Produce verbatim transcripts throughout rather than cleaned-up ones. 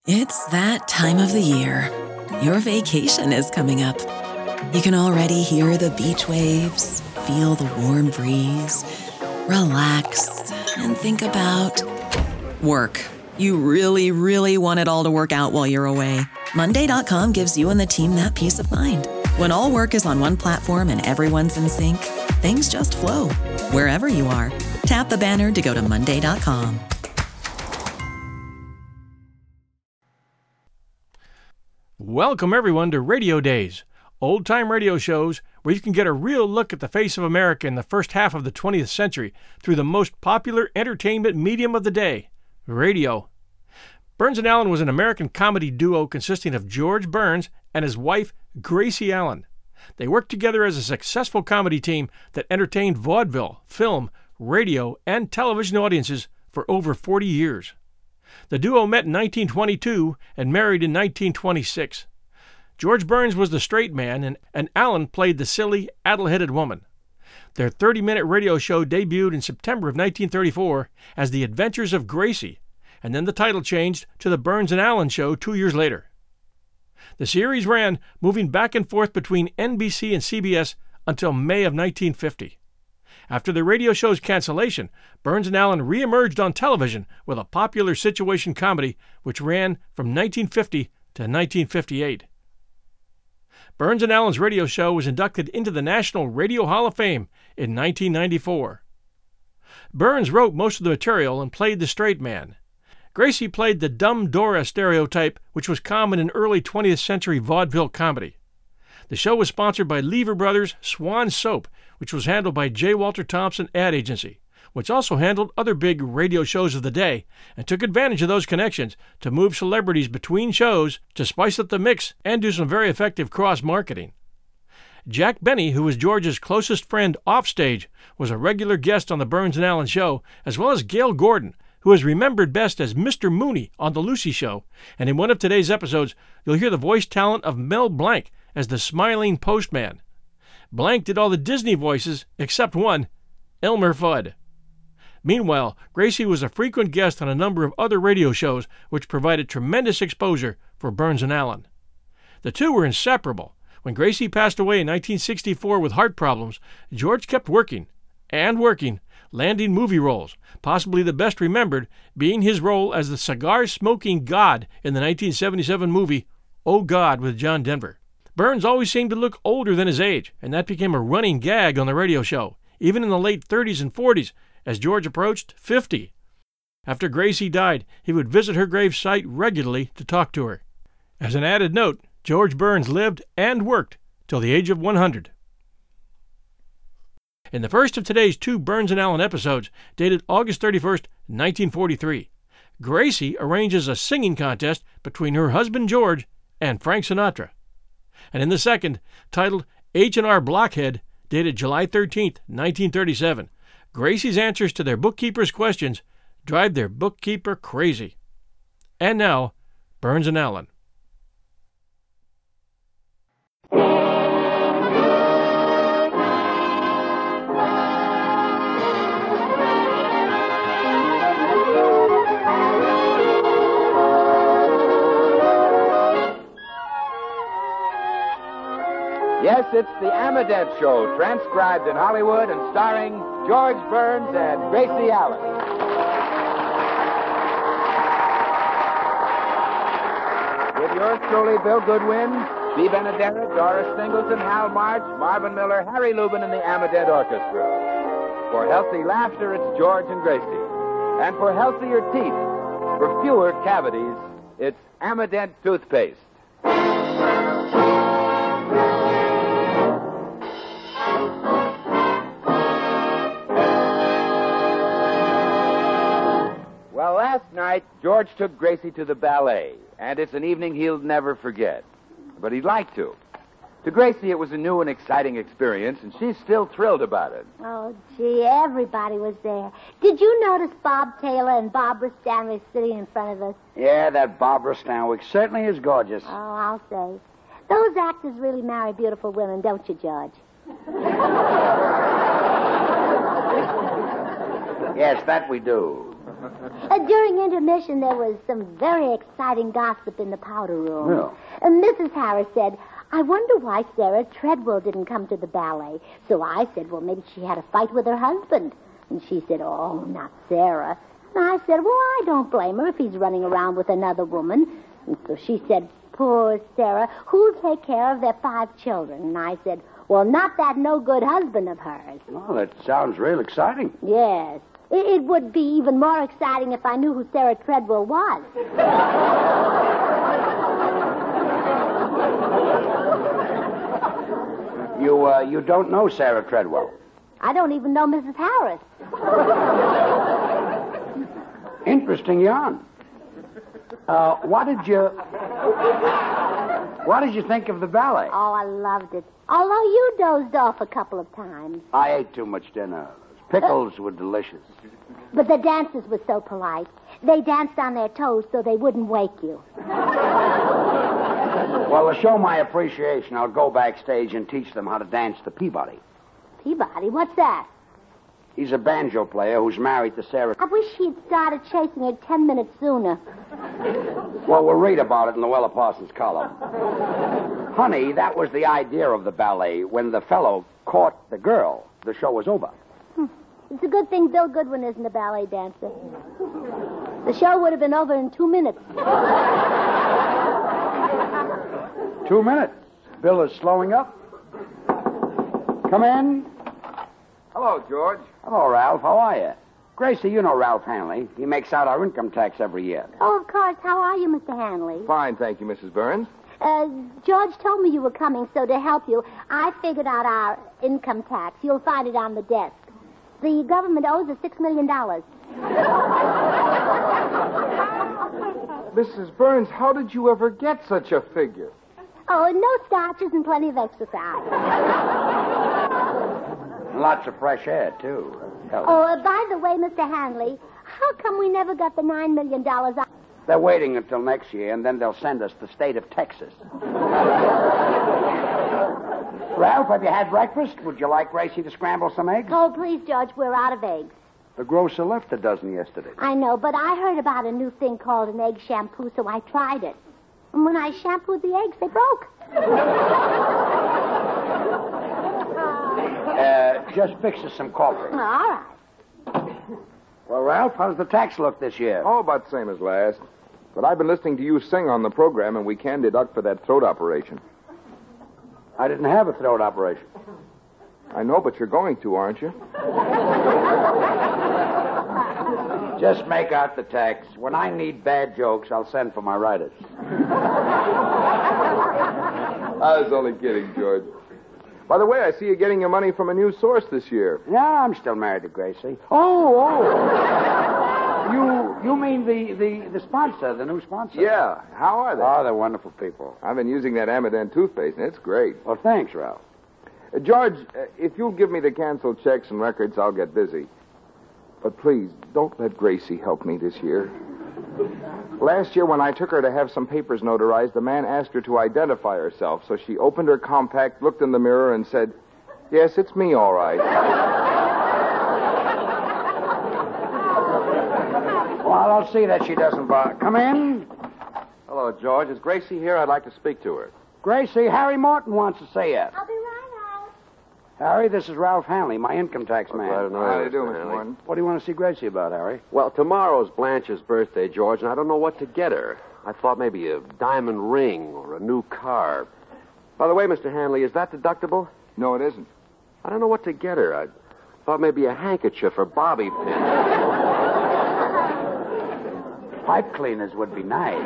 It's that time of the year. Your vacation is coming up. You can already hear the beach waves, feel the warm breeze, relax, and think about work. You really, really want it all to work out while you're away. Monday dot com gives you and the team that peace of mind. When all work is on one platform and everyone's in sync, things just flow. Wherever you are, tap the banner to go to Monday dot com. Welcome, everyone, to Radio Days, old-time radio shows where you can get a real look at the face of America in the first half of the twentieth century through the most popular entertainment medium of the day, radio. Burns and Allen was an American comedy duo consisting of George Burns and his wife, Gracie Allen. They worked together as a successful comedy team that entertained vaudeville, film, radio, and television audiences for over forty years. The duo met in nineteen twenty-two and married in nineteen twenty-six. George Burns was the straight man, and, and Allen played the silly, addle-headed woman. Their thirty-minute radio show debuted in September of nineteen thirty-four as The Adventures of Gracie, and then the title changed to The Burns and Allen Show two years later. The series ran, moving back and forth between N B C and C B S until May of nineteen fifty. After the radio show's cancellation, Burns and Allen re-emerged on television with a popular situation comedy which ran from nineteen fifty to nineteen fifty-eight. Burns and Allen's radio show was inducted into the National Radio Hall of Fame in nineteen ninety-four. Burns wrote most of the material and played the straight man. Gracie played the dumb Dora stereotype, which was common in early twentieth century vaudeville comedy. The show was sponsored by Lever Brothers Swan Soap, which was handled by J. Walter Thompson Ad Agency, which also handled other big radio shows of the day and took advantage of those connections to move celebrities between shows to spice up the mix and do some very effective cross-marketing. Jack Benny, who was George's closest friend offstage, was a regular guest on the Burns and Allen Show, as well as Gale Gordon, who is remembered best as Mister Mooney on The Lucy Show, and in one of today's episodes, you'll hear the voice talent of Mel Blanc as the smiling postman. Blanc did all the Disney voices except one, Elmer Fudd. Meanwhile, Gracie was a frequent guest on a number of other radio shows which provided tremendous exposure for Burns and Allen. The two were inseparable. When Gracie passed away in nineteen sixty-four with heart problems, George kept working, and working, landing movie roles, possibly the best remembered being his role as the cigar-smoking god in the nineteen seventy-seven movie Oh God with John Denver. Burns always seemed to look older than his age, and that became a running gag on the radio show, even in the late thirties and forties, as George approached fifty. After Gracie died, he would visit her grave site regularly to talk to her. As an added note, George Burns lived and worked till the age of one hundred. In the first of today's two Burns and Allen episodes, dated August thirty-first, nineteen forty-three, Gracie arranges a singing contest between her husband George and Frank Sinatra. And in the second, titled H and R Blockhead, dated July thirteenth, nineteen thirty-seven, Gracie's answers to their bookkeeper's questions drive their bookkeeper crazy. And now, Burns and Allen. Yes, it's the Amadette Show, transcribed in Hollywood and starring George Burns and Gracie Allen. With yours truly, Bill Goodwin, Bea Benaderet, Doris Singleton, Hal March, Marvin Miller, Harry Lubin, and the Amadette Orchestra. For healthy laughter, it's George and Gracie. And for healthier teeth, for fewer cavities, it's Amadette Toothpaste. Well, last night, George took Gracie to the ballet, and it's an evening he'll never forget. But he'd like to. To Gracie, it was a new and exciting experience, and she's still thrilled about it. Oh, gee, everybody was there. Did you notice Bob Taylor and Barbara Stanwyck sitting in front of us? Yeah, that Barbara Stanwyck certainly is gorgeous. Oh, I'll say. Those actors really marry beautiful women, don't you, George? Yes, that we do. Uh, during intermission, there was some very exciting gossip in the powder room. No. Uh, Missus Harris said, I wonder why Sarah Treadwell didn't come to the ballet. So I said, well, maybe she had a fight with her husband. And she said, oh, not Sarah. And I said, well, I don't blame her if he's running around with another woman. And so she said, poor Sarah, who'll take care of their five children? And I said, well, not that no-good husband of hers. Well, that sounds real exciting. Yes. It, it would be even more exciting if I knew who Sarah Treadwell was. You, uh, you don't know Sarah Treadwell. I don't even know Missus Harris. Interesting yarn. Uh, what did you... What did you think of the ballet? Oh, I loved it. Although you dozed off a couple of times. I ate too much dinner. Pickles were delicious. But the dancers were so polite. They danced on their toes so they wouldn't wake you. Well, to show my appreciation, I'll go backstage and teach them how to dance the Peabody. Peabody, what's that? He's a banjo player who's married to Sarah... I wish he'd started chasing her ten minutes sooner. Well, we'll read about it in the Weller Parsons column. Honey, that was the idea of the ballet. When the fellow caught the girl, the show was over. Hmm. It's a good thing Bill Goodwin isn't a ballet dancer. The show would have been over in two minutes. Two minutes. Bill is slowing up. Come in. Hello, George. Hello, Ralph. How are you? Gracie, you know Ralph Hanley. He makes out our income tax every year. Oh, of course. How are you, Mister Hanley? Fine, thank you, Missus Burns. Uh, George told me you were coming, so to help you, I figured out our income tax. You'll find it on the desk. The government owes us six million dollars. Missus Burns, how did you ever get such a figure? Oh, no starches and plenty of exercise. Lots of fresh air, too. Hell, Oh, uh, by the way, Mister Hanley, how come we never got the nine million dollars out? They're waiting until next year, and then they'll send us the state of Texas. Ralph, have you had breakfast? Would you like Gracie to scramble some eggs? Oh, please, George, we're out of eggs. The grocer left a dozen yesterday. I know, but I heard about a new thing called an egg shampoo, so I tried it. And when I shampooed the eggs, they broke. Uh, just fix us some coffee. All right. Well, Ralph, how's the tax look this year? Oh, about the same as last. But I've been listening to you sing on the program, and we can deduct for that throat operation. I didn't have a throat operation. I know, but you're going to, aren't you? Just make out the tax. When I need bad jokes, I'll send for my writers. I was only kidding, George. By the way, I see you getting your money from a new source this year. Yeah, I'm still married to Gracie. Oh, oh. you you mean the, the, the sponsor, the new sponsor? Yeah. How are they? Oh, they're wonderful people. I've been using that Amadant toothpaste, and it's great. Well, thanks, Ralph. Uh, George, uh, if you'll give me the canceled checks and records, I'll get busy. But please, don't let Gracie help me this year. Last year, when I took her to have some papers notarized, the man asked her to identify herself. So she opened her compact, looked in the mirror, and said, yes, it's me, all right. Well, I'll see that she doesn't bother. Come in. Hello, George. Is Gracie here? I'd like to speak to her. Gracie, Harry Morton wants to see you. I'll be right out. Harry, this is Ralph Hanley, my income tax man. glad to know How do you, you do, Mister Mister Hanley. Morton? What do you want to see Gracie about, Harry? Well, tomorrow's Blanche's birthday, George, and I don't know what to get her. I thought maybe a diamond ring or a new car. By the way, Mister Hanley, is that deductible? No, it isn't. I don't know what to get her. I thought maybe a handkerchief or bobby pin. Pipe cleaners would be nice.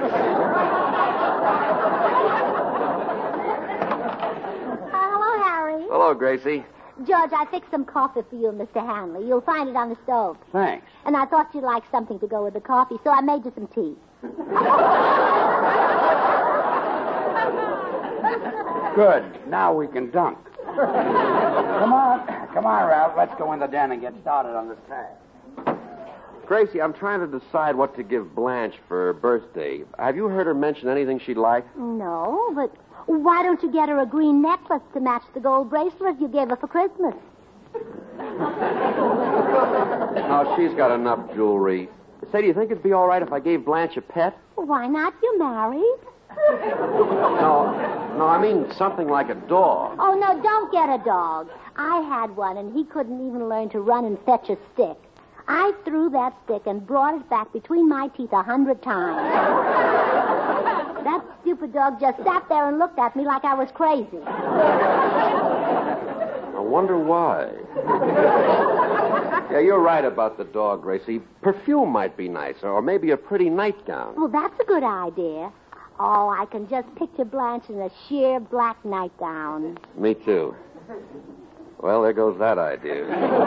Uh, hello, Harry. Hello, Gracie. George, I fixed some coffee for you and Mister Hanley. You'll find it on the stove. Thanks. And I thought you'd like something to go with the coffee, so I made you some tea. Good. Now we can dunk. Come on. Come on, Ralph. Let's go in the den and get started on this task. Gracie, I'm trying to decide what to give Blanche for her birthday. Have you heard her mention anything she'd like? No, but why don't you get her a green necklace to match the gold bracelet you gave her for Christmas? No, she's got enough jewelry. Say, do you think it'd be all right if I gave Blanche a pet? Why not? You married? No, no, I mean something like a dog. Oh, no, don't get a dog. I had one, and he couldn't even learn to run and fetch a stick. I threw that stick and brought it back between my teeth a hundred times. That stupid dog just sat there and looked at me like I was crazy. I wonder why. Yeah, you're right about the dog, Gracie. Perfume might be nicer, or maybe a pretty nightgown. Well, that's a good idea. Oh, I can just picture Blanche in a sheer black nightgown. Me too. Well, there goes that idea.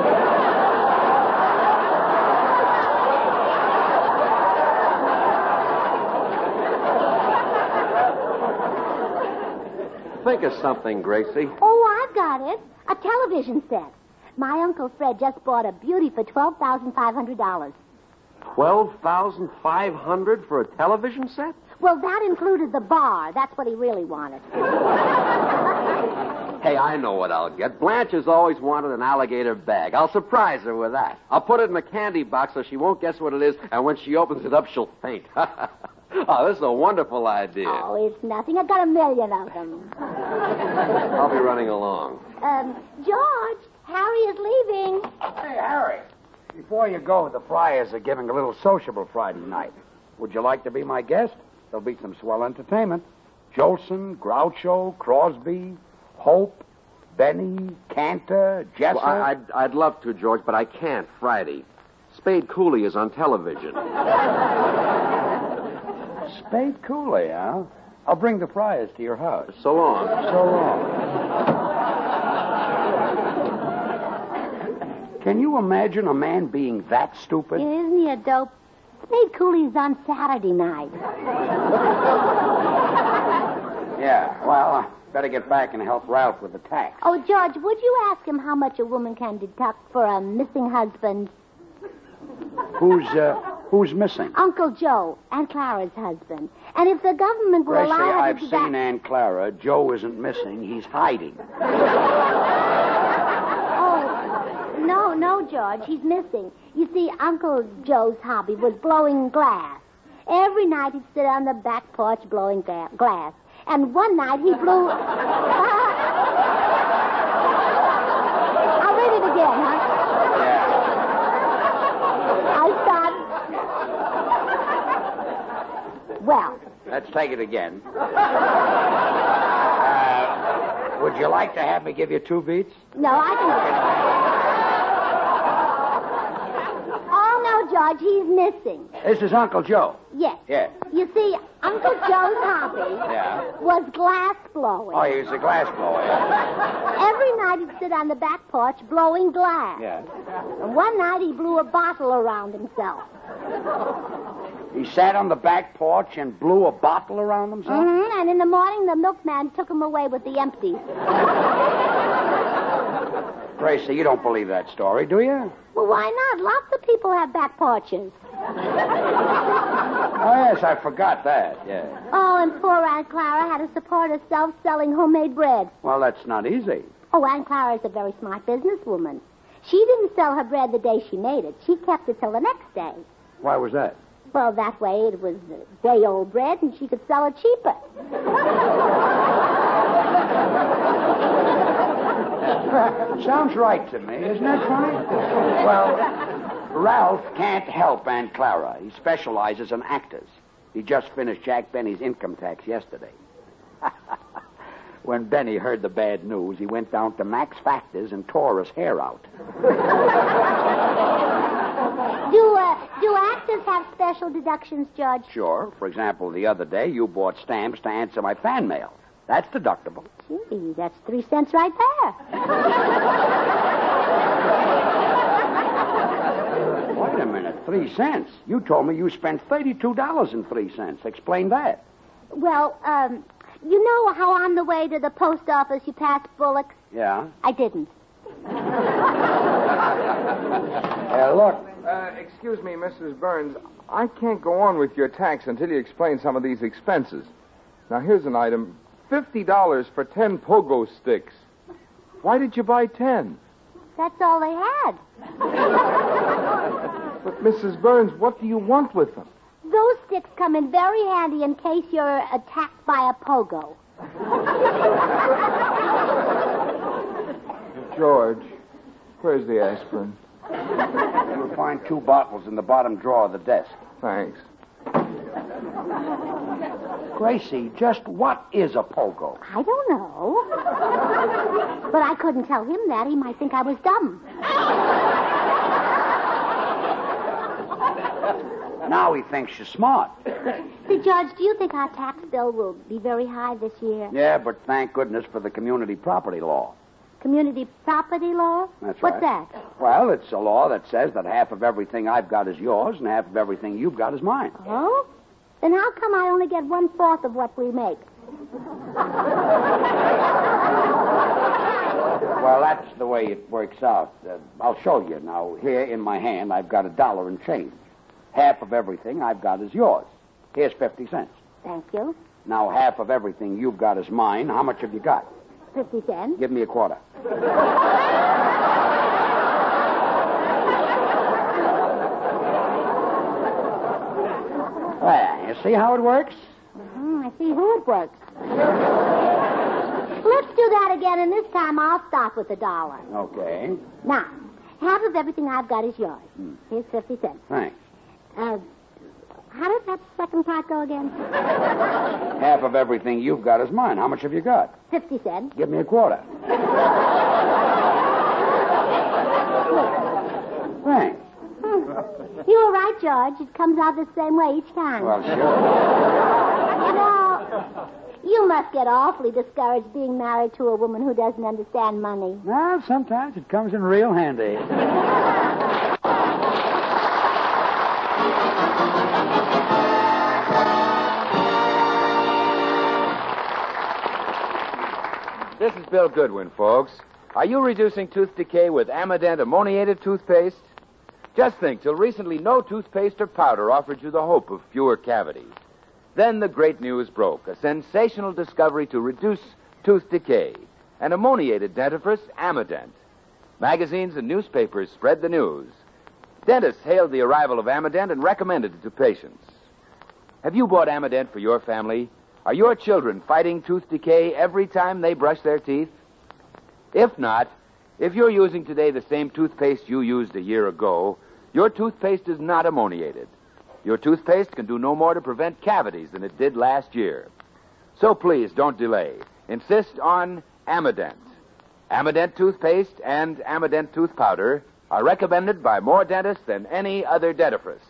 Think of something, Gracie. Oh, I've got it. A television set. My Uncle Fred just bought a beauty for twelve thousand five hundred dollars. twelve thousand five hundred dollars for a television set? Well, that included the bar. That's what he really wanted. Hey, I know what I'll get. Blanche has always wanted an alligator bag. I'll surprise her with that. I'll put it in a candy box so she won't guess what it is, and when she opens it up, she'll faint. Oh, this is a wonderful idea. Oh, it's nothing. I've got a million of them. I'll be running along. Um, George, Harry is leaving. Hey, Harry, before you go, the Friars are giving a little sociable Friday night. Would you like to be my guest? There'll be some swell entertainment. Jolson, Groucho, Crosby, Hope, Benny, Cantor, Jesser. Well, I, I'd, I'd love to, George, but I can't Friday. Spade Cooley is on television. Spade Cooley, huh? I'll bring the Friars to your house. So long. So long. Can you imagine a man being that stupid? Isn't he a dope? Spade Cooley's on Saturday night. Yeah, well, I better get back and help Ralph with the tax. Oh, George, would you ask him how much a woman can deduct for a missing husband? Who's, uh, who's missing? Uncle Joe, Aunt Clara's husband. And if the government will Gracie, allow her I've to seen deduct... Aunt Clara. Joe isn't missing. He's hiding. Oh, no, no, George, he's missing. You see, Uncle Joe's hobby was blowing glass. Every night he'd sit on the back porch blowing ga- glass. And one night he blew... I'll read it again, huh? Yeah. I start... Well... Let's take it again. Uh, would you like to have me give you two beats? No, I can... Oh, no, George, he's missing. This is Uncle Joe. Yes. Yes. You see, Uncle Joe's hobby Yeah. was glass blowing. Oh, he's a glass blower. Yeah. Every night he'd sit on the back porch blowing glass. Yeah. And one night he blew a bottle around himself. He sat on the back porch and blew a bottle around himself? Mm-hmm. And in the morning, the milkman took him away with the empties. Gracie, you don't believe that story, do you? Well, why not? Lots of people have back porches. Oh, yes, I forgot that, yeah. Oh, and poor Aunt Clara had to support herself selling homemade bread. Well, that's not easy. Oh, Aunt Clara's a very smart businesswoman. She didn't sell her bread the day she made it. She kept it till the next day. Why was that? Well, that way it was day-old bread, and she could sell it cheaper. Sounds right to me, isn't that right? Well, Ralph can't help Aunt Clara. He specializes in actors. He just finished Jack Benny's income tax yesterday. When Benny heard the bad news, he went down to Max Factor's and tore his hair out. Do, uh, do actors have special deductions, Judge? Sure. For example, the other day, you bought stamps to answer my fan mail. That's deductible. Gee, that's three cents right there. Wait a minute. Three cents? You told me you spent thirty-two dollars and three cents. Explain that. Well, um, you know how on the way to the post office you passed Bullock's? Yeah? I didn't. Uh, look. Uh, excuse me, Missus Burns. I can't go on with your tax until you explain some of these expenses. Now, here's an item. fifty dollars for ten pogo sticks. Why did you buy ten? That's all they had. But, Missus Burns, what do you want with them? Those sticks come in very handy in case you're attacked by a pogo. George, where's the aspirin? You'll find two bottles in the bottom drawer of the desk. Thanks. Gracie, just what is a pogo? I don't know. But I couldn't tell him that. He might think I was dumb. Now he thinks you're smart. See, George, do you think our tax bill will be very high this year? Yeah, but thank goodness for the community property law. Community property law? That's What's right. that? Well, it's a law that says that half of everything I've got is yours and half of everything you've got is mine. Oh? Then how come I only get one-fourth of what we make? Well, that's the way it works out. Uh, I'll show you. Now, here in my hand, I've got a dollar and change. Half of everything I've got is yours. Here's fifty cents. Thank you. Now, half of everything you've got is mine. How much have you got? Fifty cents. Give me a quarter. Well, you see how it works? Mm, I see who it works. Let's do that again, and this time I'll start with the dollar. Okay. Now, half of everything I've got is yours. Hmm. Here's fifty cents. Thanks. Uh, how does that second part go again? Half of everything you've got is mine. How much have you got? Fifty cents. Give me a quarter. Thanks. Hmm. You were right, George. It comes out the same way each time. Well, sure. You know, you must get awfully discouraged being married to a woman who doesn't understand money. Well, sometimes it comes in real handy. This is Bill Goodwin, folks. Are you reducing tooth decay with Amadent ammoniated toothpaste? Just think, till recently, no toothpaste or powder offered you the hope of fewer cavities. Then the great news broke, a sensational discovery to reduce tooth decay, an ammoniated dentifrice, Amadent. Magazines and newspapers spread the news. Dentists hailed the arrival of Amadent and recommended it to patients. Have you bought Amadent for your family? Are your children fighting tooth decay every time they brush their teeth? If not, if you're using today the same toothpaste you used a year ago, your toothpaste is not ammoniated. Your toothpaste can do no more to prevent cavities than it did last year. So please, don't delay. Insist on Amadent. Amadent toothpaste and Amadent tooth powder are recommended by more dentists than any other dentifrice.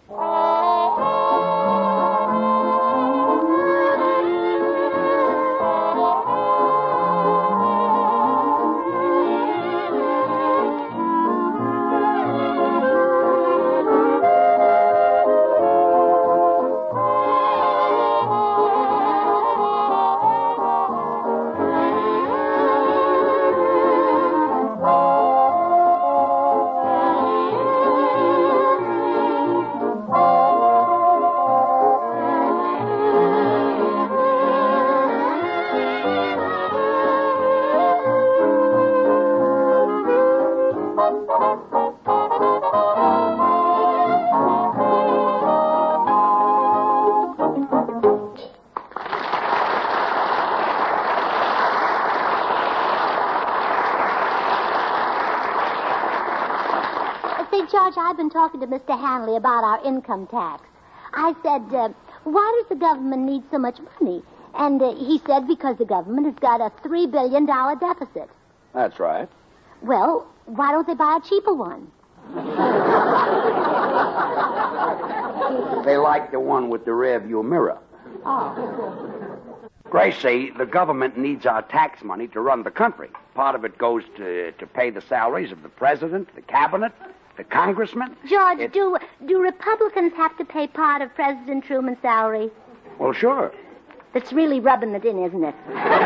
George, I've been talking to Mister Hanley about our income tax. I said, uh, why does the government need so much money? And uh, he said because the government has got a three billion dollars deficit. That's right. Well, why don't they buy a cheaper one? They like the one with the rear view mirror. Oh. Gracie, the government needs our tax money to run the country. Part of it goes to, to pay the salaries of the president, the cabinet, the congressman. George, It- do do Republicans have to pay part of President Truman's salary? Well, sure. That's really rubbing it in, isn't it?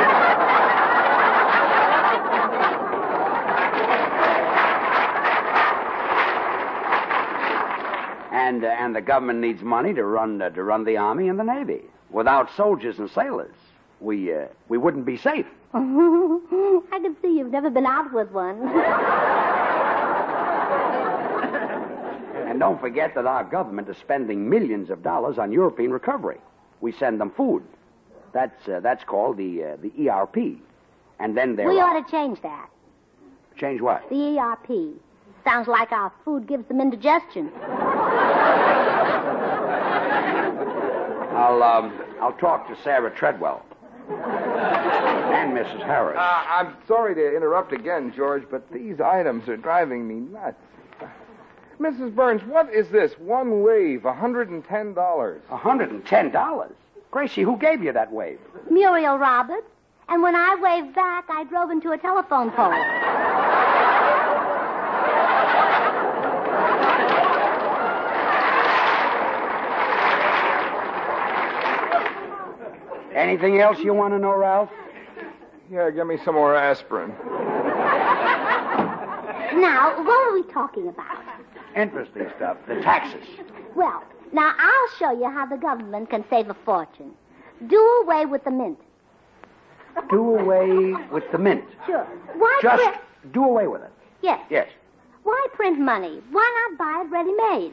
And uh, and the government needs money to run uh, to run the army and the navy. Without soldiers and sailors, we uh, we wouldn't be safe. I can see you've never been out with one. And don't forget that our government is spending millions of dollars on European recovery. We send them food. That's uh, that's called the uh, the E R P. And then there We are... ought to change that. Change what? The E R P. Sounds like our food gives them indigestion. I'll um, I'll talk to Sarah Treadwell. And Missus Harris. Uh, I'm sorry to interrupt again, George, but these items are driving me nuts. Missus Burns, what is this? One wave, one hundred ten dollars. one hundred ten dollars? Gracie, who gave you that wave? Muriel Roberts. And when I waved back, I drove into a telephone pole. Anything else you want to know, Ralph? Yeah, give me some more aspirin. Now, what are we talking about? Interesting stuff. The taxes. Well, now I'll show you how the government can save a fortune. Do away with the mint. Do away with the mint. Sure. Why Just print... do away with it. Yes. Yes. Why print money? Why not buy it ready-made?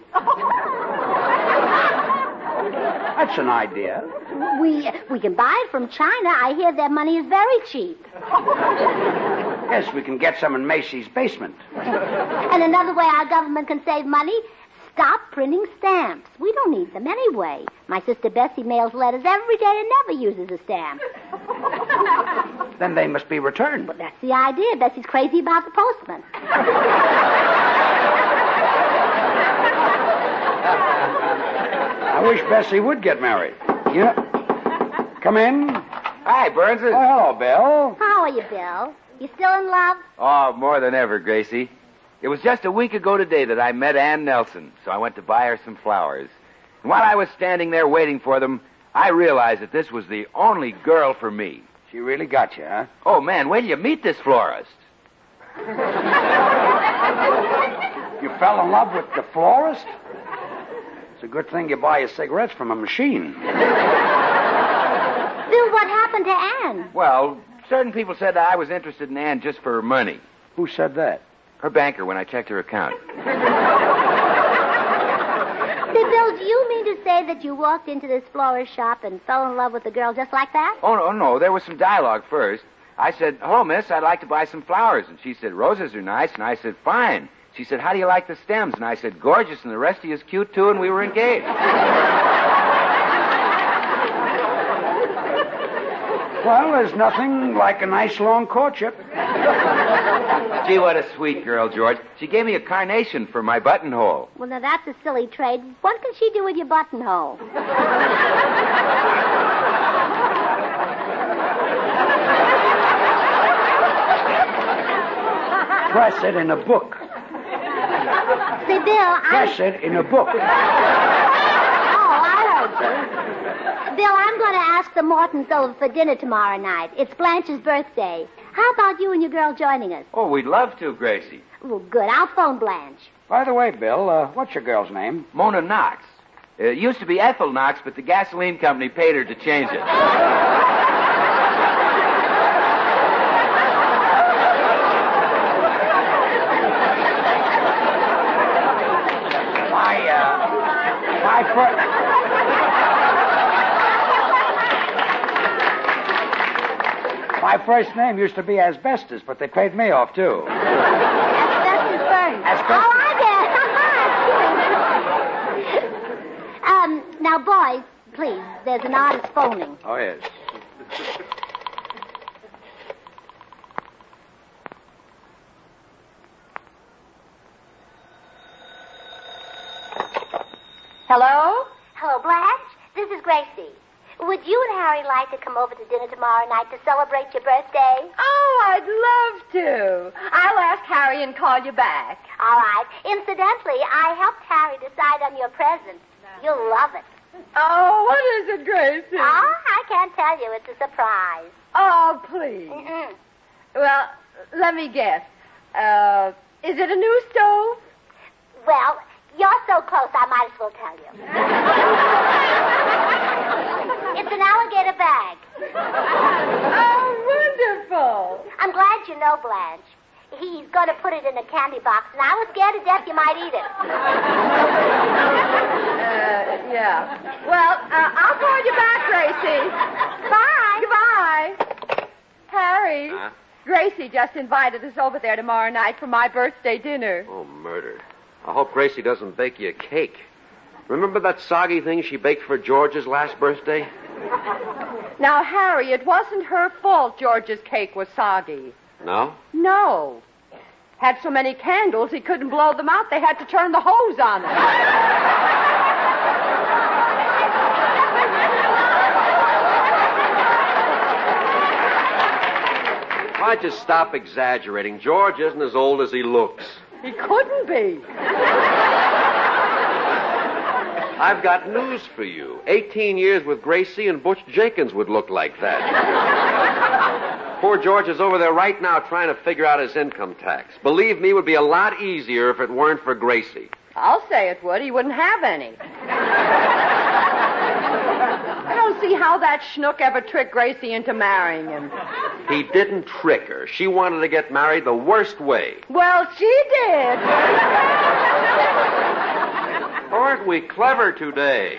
That's an idea. We we can buy it from China. I hear their money is very cheap. Yes, we can get some in Macy's basement. And another way our government can save money, stop printing stamps. We don't need them anyway. My sister Bessie mails letters every day and never uses a stamp. Then they must be returned. But that's the idea. Bessie's crazy about the postman. I wish Bessie would get married. Yeah. Come in. Hi, Burns. Oh, hello, Bill. How are you, Bill? You still in love? Oh, more than ever, Gracie. It was just a week ago today that I met Ann Nelson, so I went to buy her some flowers. And while I was standing there waiting for them, I realized that this was the only girl for me. She really got you, huh? Oh, man, wait till you meet this florist. You fell in love with the florist? It's a good thing you buy your cigarettes from a machine. Bill, what happened to Anne? Well, certain people said that I was interested in Ann just for her money. Who said that? Her banker when I checked her account. Say, Bill, do you mean to say that you walked into this florist shop and fell in love with the girl just like that? Oh, no, no, there was some dialogue first. I said, hello, miss, I'd like to buy some flowers. And she said, roses are nice. And I said, fine. She said, how do you like the stems? And I said, gorgeous. And the rest of you is cute, too. And we were engaged. Well, there's nothing like a nice long courtship. Gee, what a sweet girl, George. She gave me a carnation for my buttonhole. Well, now, that's a silly trade. What can she do with your buttonhole? Press it in a book. Say, Bill, I... Press it in a book. Oh, I heard you. Bill, I'm going to ask the Mortons over for dinner tomorrow night. It's Blanche's birthday. How about you and your girl joining us? Oh, we'd love to, Gracie. Well, good. I'll phone Blanche. By the way, Bill, uh, what's your girl's name? Mona Knox. It used to be Ethel Knox, but the gasoline company paid her to change it. My, uh, my first... My first name used to be Asbestos, but they paid me off, too. Asbestos Burns. Asbestos. Oh, I get it. um, now, boys, please, there's an artist phoning. Oh, yes. Hello? Hello, Blanche. This is Gracie. Would you and Harry like to come over to dinner tomorrow night to celebrate your birthday? Oh, I'd love to. I'll ask Harry and call you back. All right. Incidentally, I helped Harry decide on your present. You'll love it. Oh, what is it, Gracie? Oh, I can't tell you. It's a surprise. Oh, please. Mm-mm. Well, let me guess. Uh, is it a new stove? Well, you're so close, I might as well tell you. It's an alligator bag. Oh, wonderful. I'm glad you know, Blanche. He's going to put it in a candy box, and I was scared to death you might eat it. Uh, yeah. Well, uh, I'll call you back, Gracie. Bye. Goodbye. Harry, Huh? Gracie just invited us over there tomorrow night for my birthday dinner. Oh, murder. I hope Gracie doesn't bake you a cake. Remember that soggy thing she baked for George's last birthday? Now, Harry, it wasn't her fault George's cake was soggy. No? No. Had so many candles he couldn't blow them out. They had to turn the hose on it. Why'd you stop exaggerating? George isn't as old as he looks. He couldn't be. I've got news for you. Eighteen years with Gracie and Butch Jenkins would look like that. Poor George is over there right now trying to figure out his income tax. Believe me, it would be a lot easier if it weren't for Gracie. I'll say it would. He wouldn't have any. I don't see how that schnook ever tricked Gracie into marrying him. He didn't trick her. She wanted to get married the worst way. Well, she did. Aren't we clever today?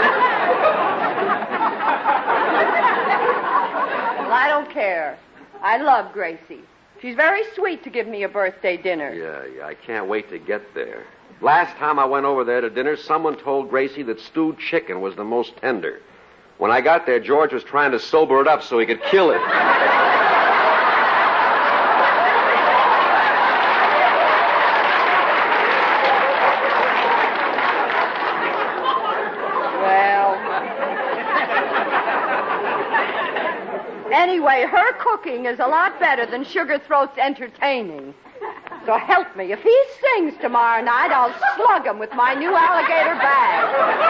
Well, I don't care. I love Gracie. She's very sweet to give me a birthday dinner. Yeah, yeah, I can't wait to get there. Last time I went over there to dinner, someone told Gracie that stewed chicken was the most tender. When I got there, George was trying to sober it up so he could kill it. Anyway, her cooking is a lot better than Sugar Throat's entertaining. So help me. If he sings tomorrow night, I'll slug him with my new alligator bag.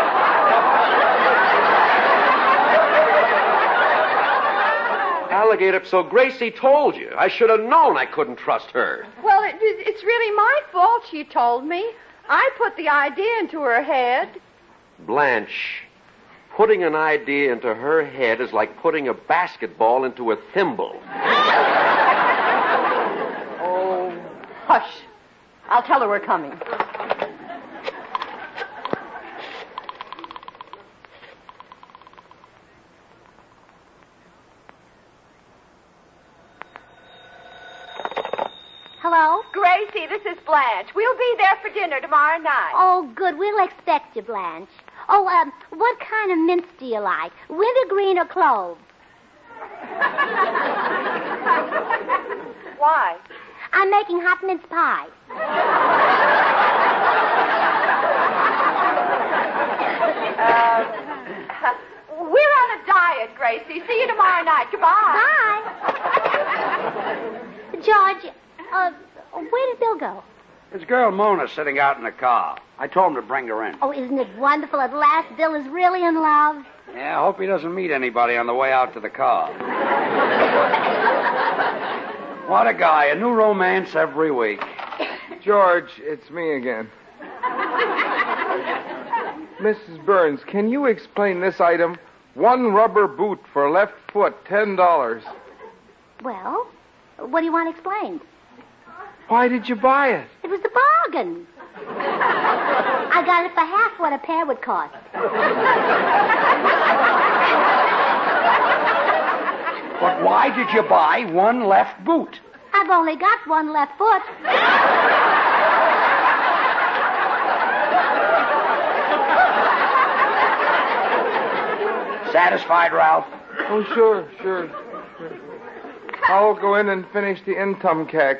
Alligator, so Gracie told you. I should have known I couldn't trust her. Well, it, it's really my fault, she told me. I put the idea into her head. Blanche, putting an idea into her head is like putting a basketball into a thimble. Oh, hush. I'll tell her we're coming. Hello? Gracie, this is Blanche. We'll be there for dinner tomorrow night. Oh, good. We'll expect you, Blanche. Oh, um, what kind of mince do you like? Wintergreen or clove? Why? I'm making hot mince pie. Uh, we're on a diet, Gracie. See you tomorrow night. Goodbye. Bye. George, uh, where did Bill go? This girl Mona's sitting out in the car. I told him to bring her in. Oh, isn't it wonderful? At last, Bill is really in love. Yeah, I hope he doesn't meet anybody on the way out to the car. What a guy. A new romance every week. George, it's me again. Missus Burns, can you explain this item? One rubber boot for left foot, ten dollars. Well, what do you want explained? Why did you buy it? It was a bargain. I got it for half what a pair would cost. But why did you buy one left boot? I've only got one left foot. Satisfied, Ralph? Oh, sure, sure, sure. I'll go in and finish the income tax.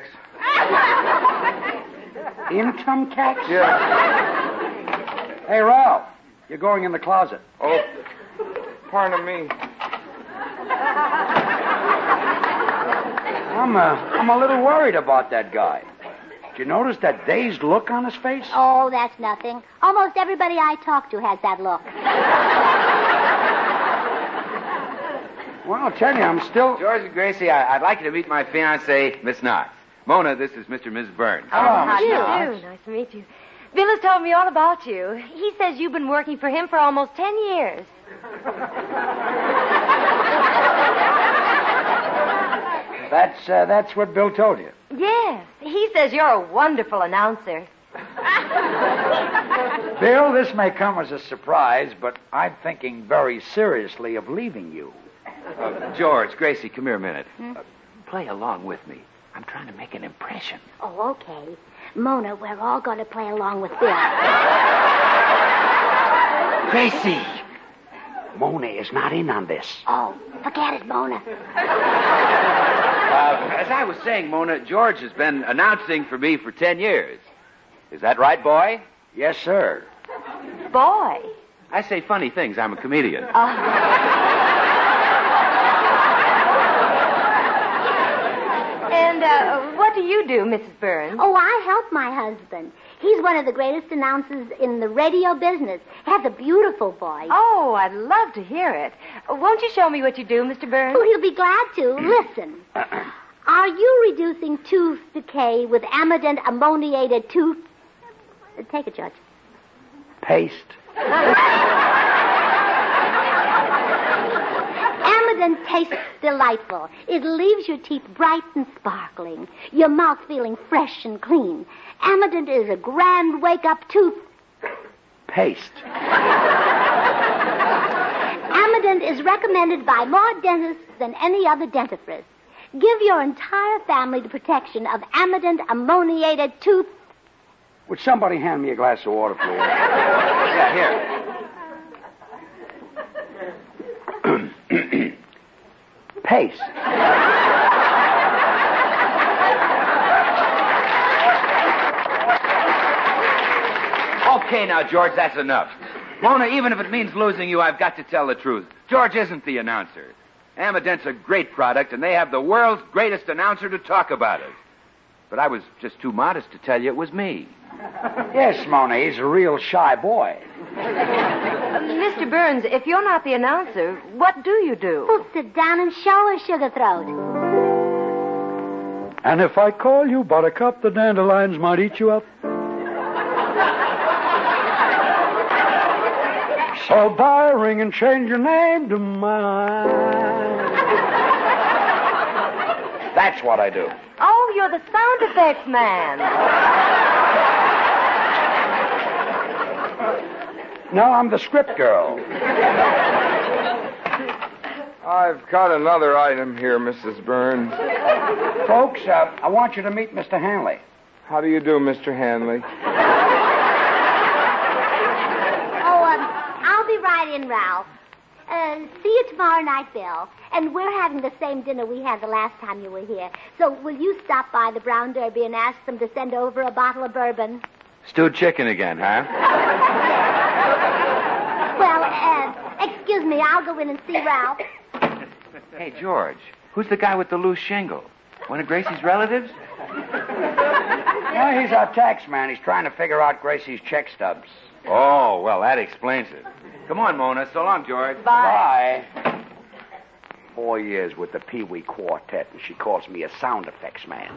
Income tax? Yeah. Hey, Ralph, you're going in the closet. Oh, pardon me. I'm, uh, I'm a little worried about that guy. Did you notice that dazed look on his face? Oh, that's nothing. Almost everybody I talk to has that look. Well, I'll tell you, I'm still... George and Gracie, I, I'd like you to meet my fiancée, Miss Knox. Mona, this is Mister and Missus Burns. Oh, How do you Miss do? Nice to meet you. Bill has told me all about you. He says you've been working for him for almost ten years. That's, uh, that's what Bill told you. Yes. He says you're a wonderful announcer. Bill, this may come as a surprise, but I'm thinking very seriously of leaving you. Uh, George, Gracie, come here a minute. Hmm? Uh, play along with me. I'm trying to make an impression. Oh, okay. Mona, we're all going to play along with Bill. Gracie! Mona is not in on this. Oh, forget it, Mona. Uh, as I was saying, Mona, George has been announcing for me for ten years. Is that right, boy? Yes, sir. Boy. I say funny things. I'm a comedian. Uh... And uh, what do you do, Missus Burns? Oh, I help my husband. He's one of the greatest announcers in the radio business. Has a beautiful voice. Oh, I'd love to hear it. Won't you show me what you do, Mister Burns? Oh, he'll be glad to. Listen. Are you reducing tooth decay with Amident ammoniated tooth... Take it, Judge. Paste. Amident tastes delightful. It leaves your teeth bright and sparkling, your mouth feeling fresh and clean. Amident is a grand wake-up tooth... Paste. Amident is recommended by more dentists than any other dentifrice. Give your entire family the protection of Amident ammoniated tooth... Would somebody hand me a glass of water, please? Yeah, here. Paste. Okay, now, George, that's enough. Mona, even if it means losing you, I've got to tell the truth. George isn't the announcer. Amident's a great product, and they have the world's greatest announcer to talk about it. But I was just too modest to tell you it was me. Yes, Mona, he's a real shy boy. Uh, Mister Burns, if you're not the announcer, what do you do? Well, sit down and show her, Sugar Throat. And if I call you Buttercup, the dandelions might eat you up. So buy a ring and change your name to mine. That's what I do. Oh, you're the sound effects man. No, I'm the script girl. I've got another item here, Missus Burns. Folks, uh, I want you to meet Mister Hanley. How do you do, Mister Hanley? Oh, um, I'll be right in, Ralph. Uh, see you tomorrow night, Bill. And we're having the same dinner we had the last time you were here. So will you stop by the Brown Derby and ask them to send over a bottle of bourbon? Stewed chicken again, huh? Well, uh, excuse me, I'll go in and see Ralph. Hey, George, who's the guy with the loose shingle? One of Gracie's relatives? No, he's our tax man. He's trying to figure out Gracie's check stubs. Oh, well, that explains it. Come on, Mona. So long, George. Bye. Bye. Four years with the Pee Wee Quartet, and she calls me a sound effects man.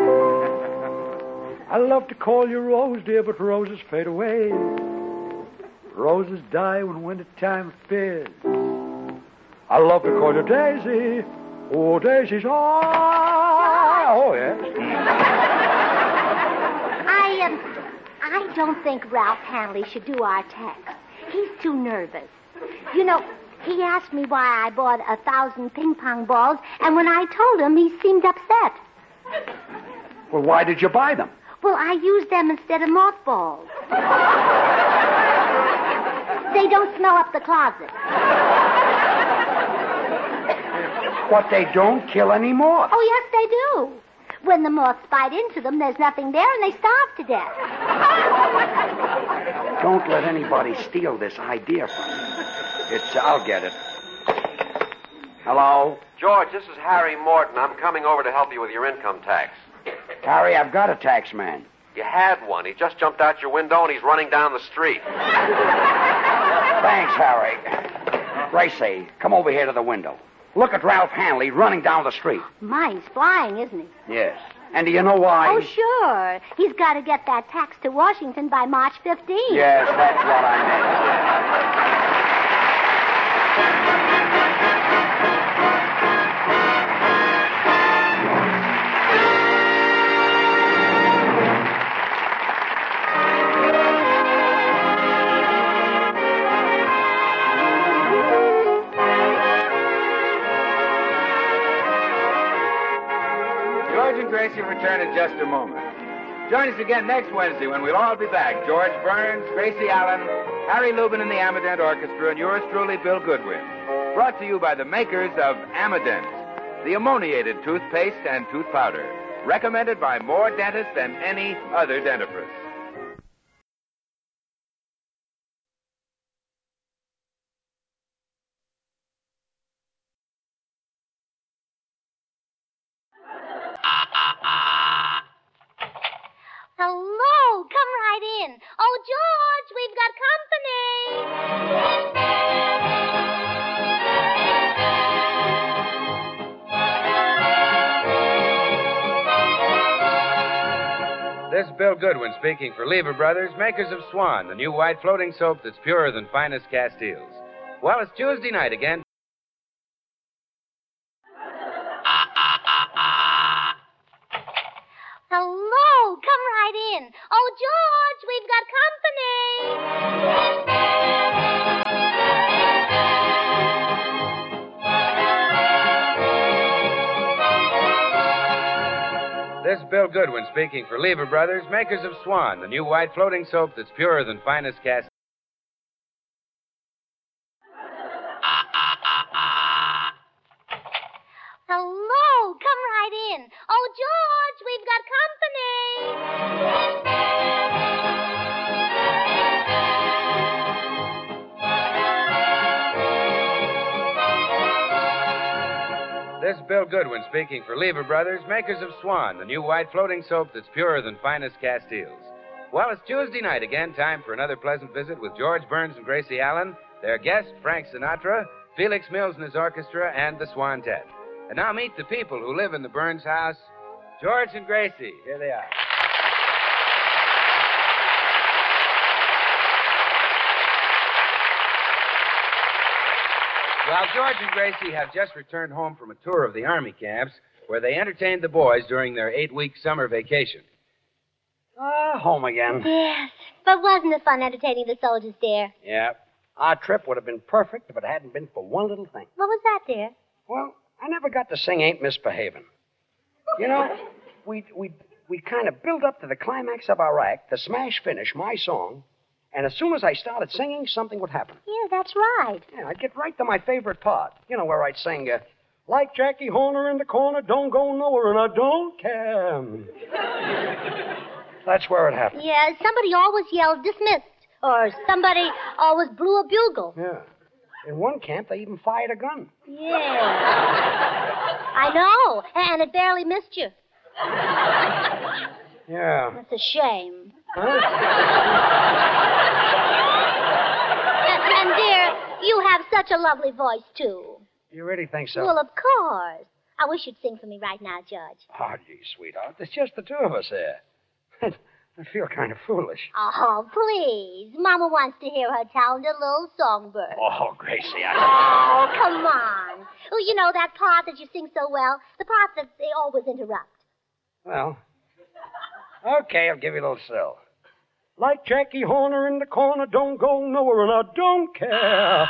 I love to call you Rose, dear, but roses fade away. Roses die when wintertime appears. I love to call you Daisy. Oh, Daisy's ah. Oh, yes. I, um, I don't think Ralph Hanley should do our tax. He's too nervous. You know, he asked me why I bought a thousand ping pong balls, and when I told him, he seemed upset. Well, why did you buy them? Well, I used them instead of mothballs. They don't smell up the closet. But they don't kill any moths. Oh, yes, they do. When the moths bite into them, there's nothing there, and they starve to death. Don't let anybody steal this idea from you. It's, I'll get it. Hello? George, this is Harry Morton. I'm coming over to help you with your income tax. Harry, I've got a tax man. You had one. He just jumped out your window and he's running down the street. Thanks, Harry. Gracie, come over here to the window. Look at Ralph Hanley running down the street. My, he's flying, isn't he? Yes. And do you know why? Oh, sure. He's got to get that tax to Washington by March fifteenth. Yes, that's what I meant. George and Gracie return in just a moment. Join us again next Wednesday when we'll all be back. George Burns, Gracie Allen, Harry Lubin and the Amadent Orchestra, and yours truly, Bill Goodwin. Brought to you by the makers of Amadent, the ammoniated toothpaste and tooth powder. Recommended by more dentists than any other dentifrice. Hello, come right in. Oh, George, we've got company. This is Bill Goodwin speaking for Lever Brothers, makers of Swan, the new white floating soap that's purer than finest Castiles. Well, it's Tuesday night again. Hello, come right in. Oh, George, we've got company. This is Bill Goodwin speaking for Lever Brothers, makers of Swan, the new white floating soap that's purer than finest Castiles. Hello, come right in. Oh, George, we've got company. This is Bill Goodwin speaking for Lever Brothers, makers of Swan, the new white floating soap that's purer than finest Castiles. Well, it's Tuesday night again, time for another pleasant visit with George Burns and Gracie Allen, their guest, Frank Sinatra, Felix Mills and his orchestra, and the Swantet. And now meet the people who live in the Burns house, George and Gracie. Here they are. Well, George and Gracie have just returned home from a tour of the Army camps where they entertained the boys during their eight-week summer vacation. Ah, home again. Yes, but wasn't it fun entertaining the soldiers, dear? Yeah. Our trip would have been perfect if it hadn't been for one little thing. What was that, dear? Well, I never got to sing Ain't Misbehavin'. You know, we we we kind of build up to the climax of our act, the smash finish, my song, and as soon as I started singing, something would happen. Yeah, that's right. Yeah, I'd get right to my favorite part. You know, where I'd sing, uh, like Jackie Horner in the corner, don't go nowhere, and I don't care. That's where it happened. Yeah, somebody always yelled dismissed, or somebody always blew a bugle. Yeah. In one camp, they even fired a gun. Yeah. I know, and it barely missed you. Yeah. That's a shame. Huh? and, and, dear, you have such a lovely voice, too. You really think so? Well, of course. I wish you'd sing for me right now, George. Oh, gee, sweetheart. It's just the two of us here. I feel kind of foolish. Oh, please. Mama wants to hear her talented little songbird. Oh, Gracie, I... Oh, come on. Oh, you know that part that you sing so well? The part that they always interrupt. Well, okay, I'll give you a little sill. Like Jackie Horner in the corner, don't go nowhere, and I don't care.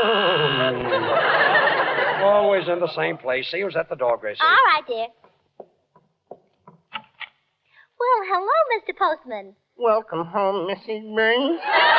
Oh. Always in the same place. See who's at the door, Gracie. All right, dear. Well, hello, Mister Postman. Welcome home, Missus Burns.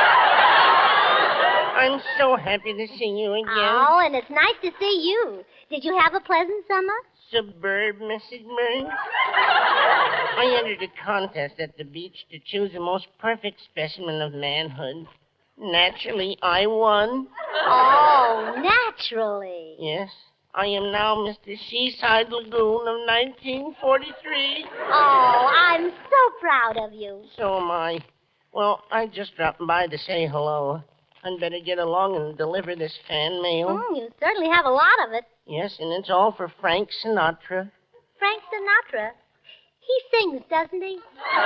I'm so happy to see you again. Oh, and it's nice to see you. Did you have a pleasant summer? Superb, Missus Burns. I entered a contest at the beach to choose the most perfect specimen of manhood. Naturally, I won. Oh, naturally. Yes. I am now Mister Seaside Lagoon of nineteen forty-three. Oh, I'm so proud of you. So am I. Well, I just dropped by to say hello. I'd better get along and deliver this fan mail. Mm, you certainly have a lot of it. Yes, and it's all for Frank Sinatra. Frank Sinatra? He sings, doesn't he?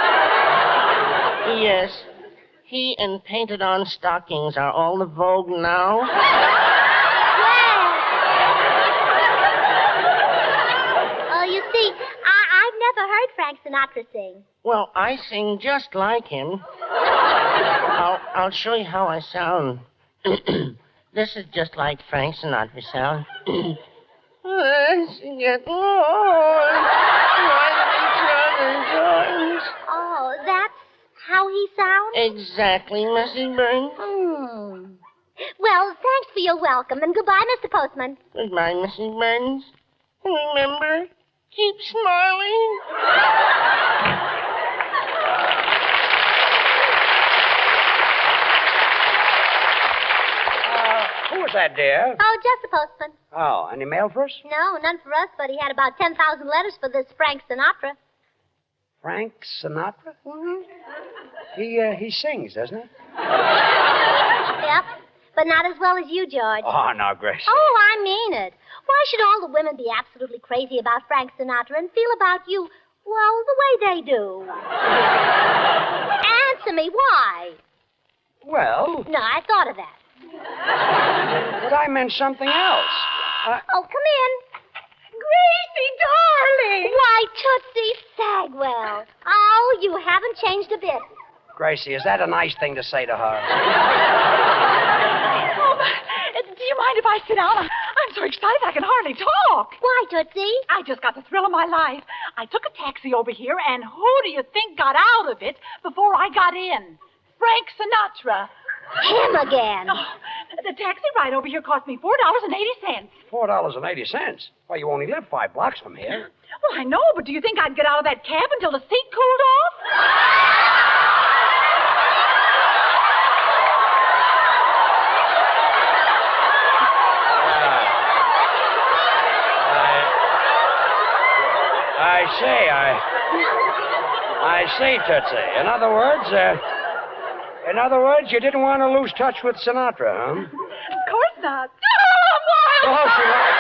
Yes. He and painted-on stockings are all the vogue now. You see, I, I've never heard Frank Sinatra sing. Well, I sing just like him. I'll, I'll show you how I sound. This is just like Frank Sinatra sound. Let's get on. he sounds? Exactly, Missus Burns. Hmm. Well, thanks for your welcome, and goodbye, Mister Postman. Goodbye, Missus Burns. Remember, keep smiling. Who was that, dear? Oh, just the postman. Oh, any mail for us? No, none for us, but he had about ten thousand letters for this Frank Sinatra. Frank Sinatra? Mm-hmm. He, uh, he sings, doesn't he? Yep, but not as well as you, George. Oh, now, Gracie. Oh, I mean it. Why should all the women be absolutely crazy about Frank Sinatra and feel about you, well, the way they do? Answer me, why? Well, No, I thought of that. but I meant something else. Uh, Oh, come in. Gracie, darling! Why, Tootsie Sagwell. Oh, you haven't changed a bit. Gracie, is that a nice thing to say to her? Oh, do you mind if I sit down? I'm, I'm so excited I can hardly talk. Why, Tootsie? I just got the thrill of my life. I took a taxi over here, and who do you think got out of it before I got in? Frank Sinatra. Him again. Oh, the taxi ride over here cost me four dollars and eighty cents. Four dollars and eighty cents. Why, you only live five blocks from here. Well, I know, but do you think I'd get out of that cab until the seat cooled off? I see, I... I see, Tootsie. In other words, uh... In other words, you didn't want to lose touch with Sinatra, huh? Of course not. Oh, Oh, she likes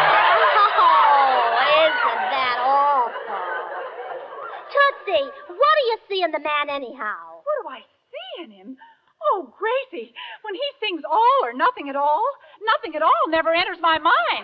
Oh, isn't that awful? Tootsie, what do you see in the man anyhow? what do I see in him? Oh, Gracie, when he sings all or nothing at all, nothing at all never enters my mind.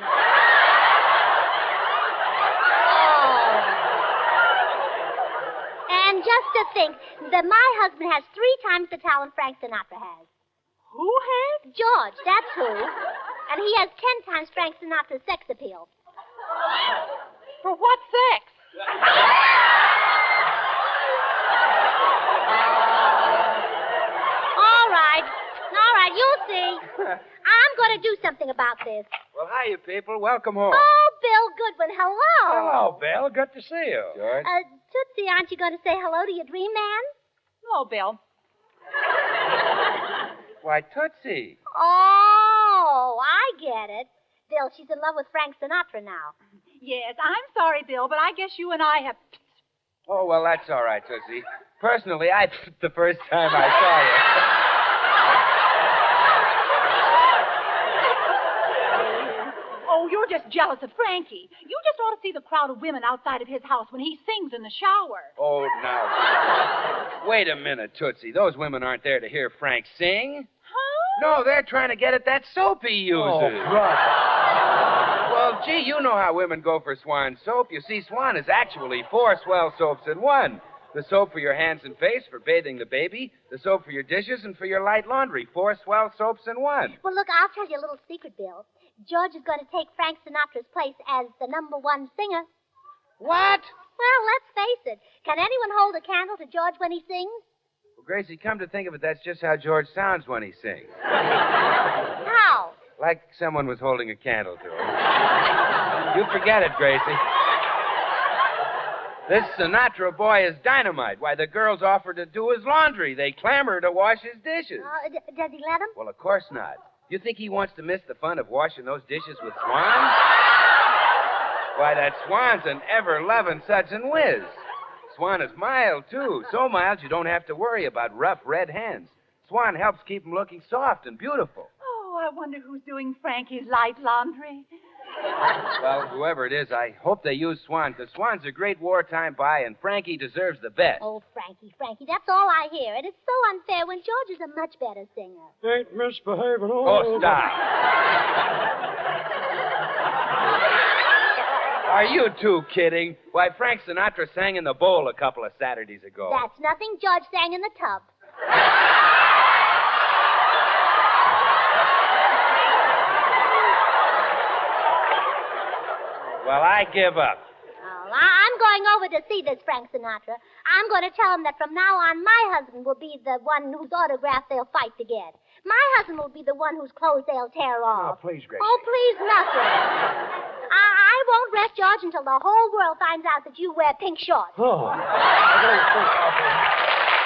And just to think that my husband has three times the talent Frank Sinatra has. Who has? George, that's who. And he has ten times Frank Sinatra's sex appeal. For what sex? All right. All right, you'll see. I'm going to do something about this. Well, hiya, people. Welcome home. Oh, Bill Goodwin, hello. Hello, Bill. Good to see you. George. Uh, Tootsie, aren't you going to say hello to your dream man? Hello, Bill. Why, Tootsie. Oh, I get it. Bill, she's in love with Frank Sinatra now. Yes, I'm sorry, Bill, but I guess you and I have... Oh, well, that's all right, Tootsie. Personally, I the first time I saw you. Oh, you're just jealous of Frankie. You just ought to see the crowd of women outside of his house when he sings in the shower. Oh, now. Wait a minute, Tootsie. Those women aren't there to hear Frank sing. Huh? No, they're trying to get at that soap he uses. Oh, brother. Well, gee, you know how women go for Swan soap. You see, Swan is actually four swell soaps in one. The soap for your hands and face for bathing the baby, the soap for your dishes, and for your light laundry. Four swell soaps in one. Well, look, I'll tell you a little secret, Bill. George is going to take Frank Sinatra's place as the number one singer. What? Well, let's face it. Can anyone hold a candle to George when he sings? Well, Gracie, come to think of it, that's just how George sounds when he sings. How? Like someone was holding a candle to him. You forget it, Gracie. This Sinatra boy is dynamite. Why, the girls offer to do his laundry. They clamor to wash his dishes. Uh, d- does he let him? Well, of course not. You think he wants to miss the fun of washing those dishes with Swan? Why, that Swan's an ever-loving suds and whiz. Swan is mild, too. So mild you don't have to worry about rough red hands. Swan helps keep them looking soft and beautiful. Oh, I wonder who's doing Frankie's light laundry. Well, whoever it is, I hope they use Swan, because Swan's a great wartime buy, and Frankie deserves the best. Oh, Frankie, Frankie, that's all I hear. And it's so unfair when George is a much better singer. Ain't misbehaving. Oh, stop. Are you two kidding? Why, Frank Sinatra sang in the bowl a couple of Saturdays ago. That's nothing. George sang in the tub. Well, I give up. Oh, I- I'm I'm going over to see this Frank Sinatra. I'm going to tell him that from now on, my husband will be the one whose autograph they'll fight to get. My husband will be the one whose clothes they'll tear off. Oh, please, Gracie. Oh, please, nothing. I, I won't rest, George, until the whole world finds out that you wear pink shorts. Oh. I don't think I'll be...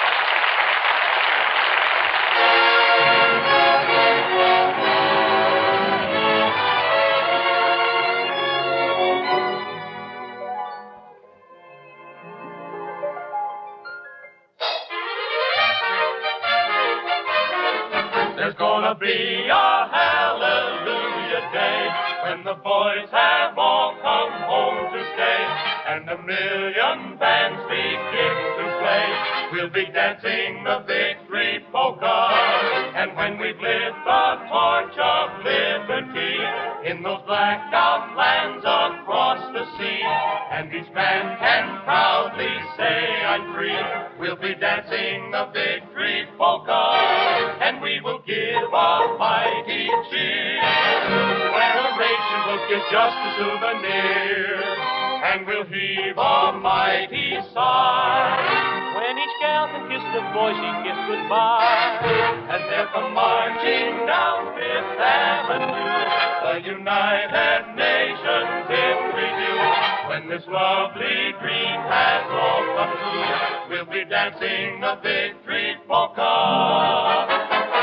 There's gonna be a hallelujah day when the boys have all come home to stay, and a million bands begin to play. We'll be dancing the victory polka, and when we've lit the torch of liberty in those blacked out lands across the sea, and each man can proudly say I'm free, we'll be dancing the victory polka, and we will give a mighty cheer when a nation will get just a souvenir, and we'll heave a mighty sigh when each gal can kiss the boy she kissed goodbye, and they'll come marching down Fifth Avenue, the United Nations in review. When this lovely dream has all come true, we'll be dancing the victory polka.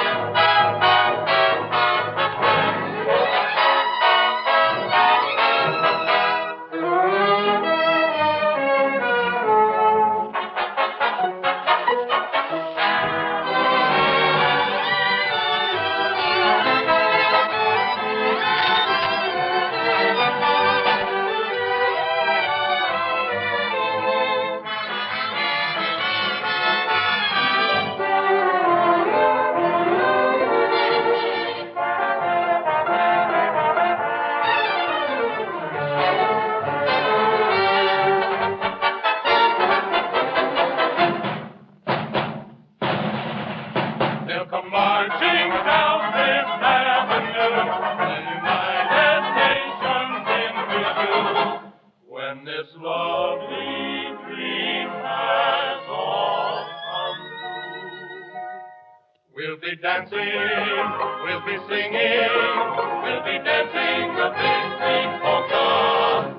Dancing, we'll be singing, we'll be dancing the victory polka.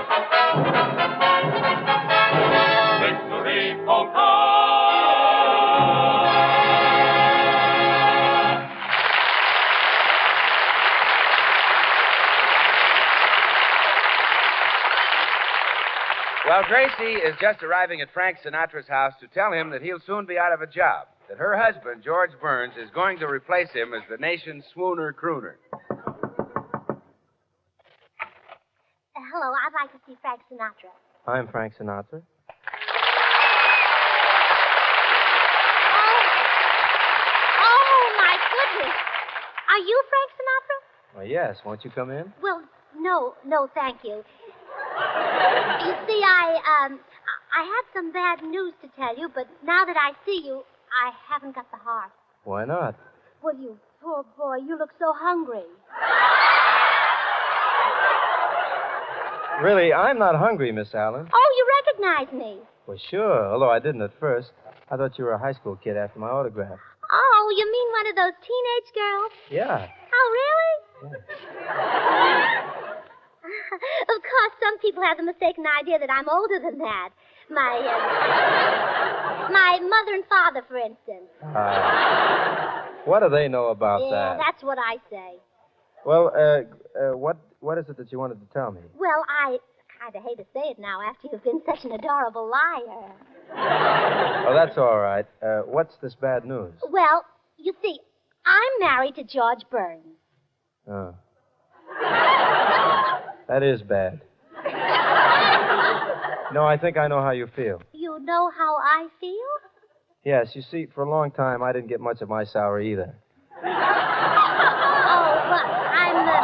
Victory polka. Well, Gracie is just arriving at Frank Sinatra's house to tell him that he'll soon be out of a job, that her husband, George Burns, is going to replace him as the nation's swooner crooner. Hello, I'd like to see Frank Sinatra. I'm Frank Sinatra. Oh, my goodness. Are you Frank Sinatra? Well, yes. Won't you come in? Well, no, no, thank you. You see, I, um, I have some bad news to tell you, but now that I see you, I haven't got the heart. Why not? Well, you poor boy, you look so hungry. Really, I'm not hungry, Miss Allen. Oh, you recognize me. Well, sure, although I didn't at first. I thought you were a high school kid after my autograph. Oh, you mean one of those teenage girls? Yeah. Oh, really? Yeah. Of course, some people have the mistaken idea that I'm older than that. My, uh, my mother and father, for instance. Uh, what do they know about yeah, that? Yeah, that's what I say. Well, uh, uh, what what is it that you wanted to tell me? Well, I kind of hate to say it now after you've been such an adorable liar. Oh, that's all right. Uh, what's this bad news? Well, you see, I'm married to George Burns. Oh. That is bad. No, I think I know how you feel. You know how I feel? Yes, you see, for a long time, I didn't get much of my salary either. Oh, but I'm, uh,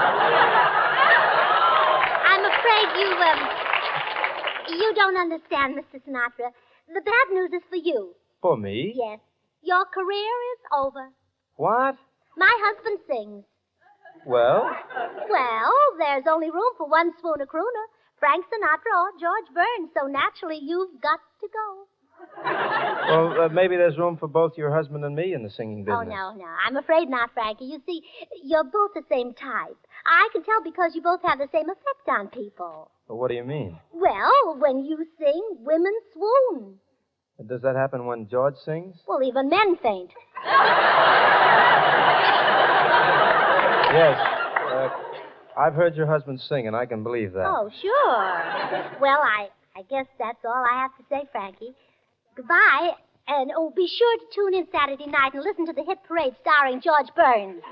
I'm afraid you, um, you don't understand, Mister Sinatra. The bad news is for you. For me? Yes. Your career is over. What? My husband sings. Well? Well, there's only room for one swooner crooner. Frank Sinatra or George Burns, so naturally you've got to go. Well, uh, maybe there's room for both your husband and me in the singing business. Oh, no, no. I'm afraid not, Frankie. You see, you're both the same type. I can tell because you both have the same effect on people. Well, what do you mean? Well, when you sing, women swoon. Does that happen when George sings? Well, even men faint. Yes. Uh, I've heard your husband sing, and I can believe that. Oh, sure. Well, I, I guess that's all I have to say, Frankie. Goodbye. And, oh, be sure to tune in Saturday night and listen to the hit parade starring George Burns.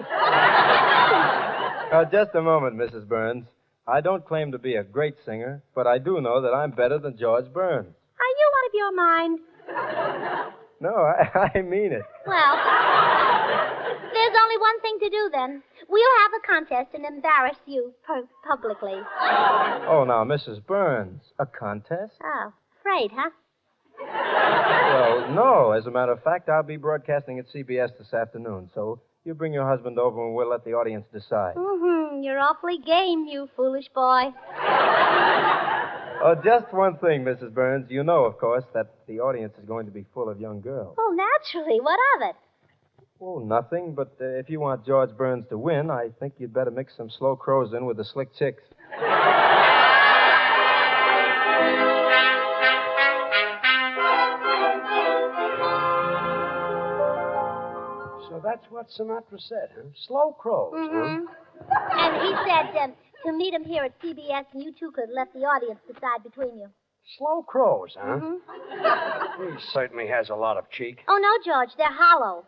Uh, just a moment, Missus Burns. I don't claim to be a great singer, but I do know that I'm better than George Burns. Are you out of your mind? No, I, I mean it. Well, there's only one thing to do, then. We'll have a contest and embarrass you pu- publicly. Oh, now, Missus Burns, a contest? Oh, afraid, huh? Well, no. As a matter of fact, I'll be broadcasting at C B S this afternoon, so you bring your husband over and we'll let the audience decide. Mm-hmm. You're awfully game, you foolish boy. Oh, just one thing, Missus Burns. You know, of course, that the audience is going to be full of young girls. Oh, naturally. What of it? Oh, nothing, but uh, if you want George Burns to win, I think you'd better mix some slow crows in with the slick chicks. So that's what Sinatra said, huh? Slow crows, Mm-hmm. And he said um, to meet him here at C B S, and you two could let the audience decide between you. huh? Slow crows, huh? Mm-hmm. He certainly has a lot of cheek. Oh, no, George, they're hollow.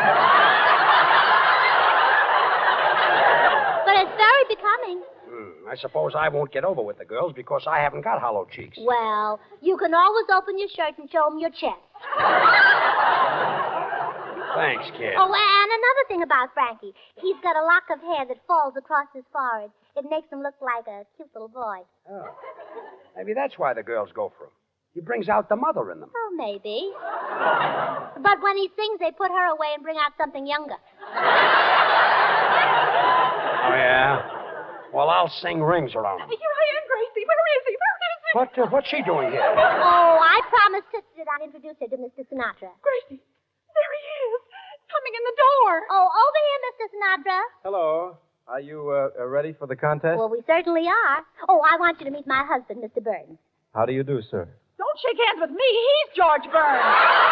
But it's very becoming. Hmm. I suppose I won't get over with the girls because I haven't got hollow cheeks. Well, you can always open your shirt and show them your chest. Thanks, kid. Oh, and another thing about Frankie. He's got a lock of hair that falls across his forehead. It makes him look like a cute little boy. Oh. Maybe that's why the girls go for him. He brings out the mother in them. Oh, maybe. But when he sings, they put her away and bring out something younger. Oh, yeah? Well, I'll sing rings around him. Here I am, Gracie. Where is he? Where is he? What, uh, what's she doing here? Oh, I promised Tootsie that I'd introduce her to Mister Sinatra. Gracie, there he is, coming in the door. Oh, over here, Mister Sinatra. Hello. Are you uh, uh, ready for the contest? Well, we certainly are. Oh, I want you to meet my husband, Mister Burns. How do you do, sir? Don't shake hands with me. He's George Burns.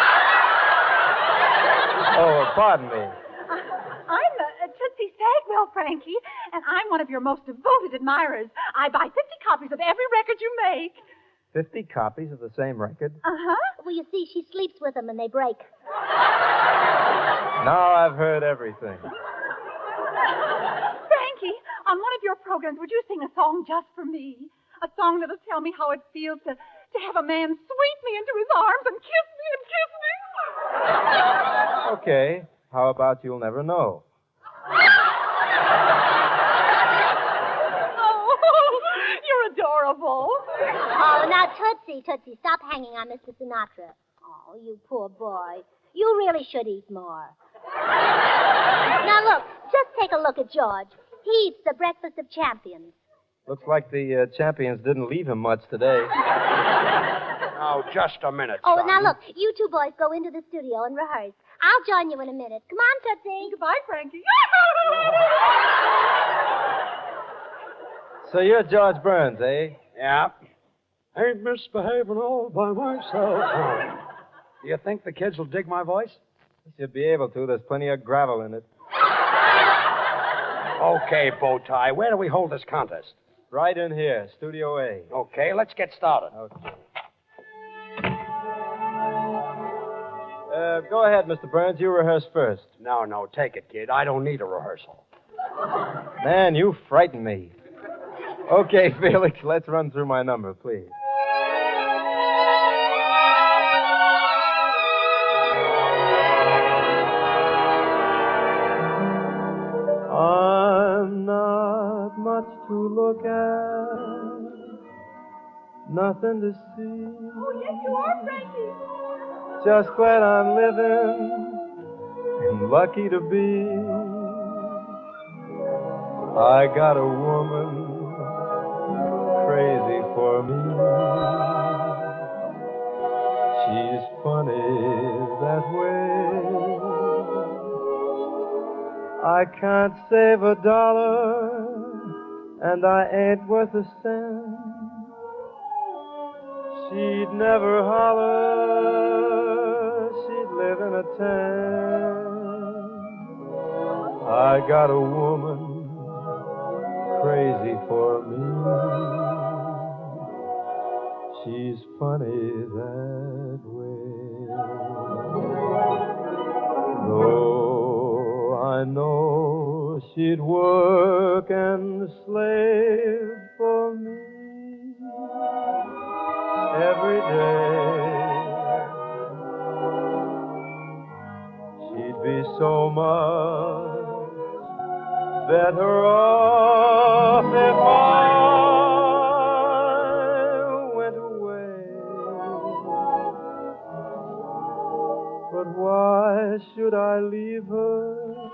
Oh, pardon me. I'm uh, Tootsie Stagwell, Frankie, and I'm one of your most devoted admirers. I buy fifty copies of every record you make. Fifty copies of the same record? Uh-huh. Well, you see, she sleeps with them and they break. Now I've heard everything. Frankie, on one of your programs, would you sing a song just for me? A song that'll tell me how it feels to, to have a man sweep me into his arms and kiss me and kiss me. Okay. How about You'll Never Know? Oh, you're adorable. Oh, now, Tootsie, Tootsie, stop hanging on Mister Sinatra. Oh, you poor boy. You really should eat more. Now, look, just take a look at George. He eats the breakfast of champions. Looks like the uh, champions didn't leave him much today. Now, just a minute, Oh, son. now, look, you two boys go into the studio and rehearse. I'll join you in a minute. Come on, Tootsie. Goodbye, Frankie. So you're George Burns, eh? Yeah. Ain't misbehaving all by myself. Do you think the kids will dig my voice? You should be able to. There's plenty of gravel in it. Okay, Bowtie. Where do we hold this contest? Right in here, Studio A. Okay, let's get started. Okay. Uh, go ahead, Mister Burns. You rehearse first. No, no, take it, kid. I don't need a rehearsal. Man, you frighten me. Okay, Felix, let's run through my number, please. I'm not much to look at, nothing to see. Oh, yes, you are, Frankie. Just glad I'm living and lucky to be. I got a woman crazy for me. She's funny that way. I can't save a dollar, and I ain't worth a cent. She'd never holler, she'd live in a tent. I got a woman crazy for me. She's funny that way. Though I know she'd work and slave for me every day, she'd be so much better off if I went away. But why should I leave her?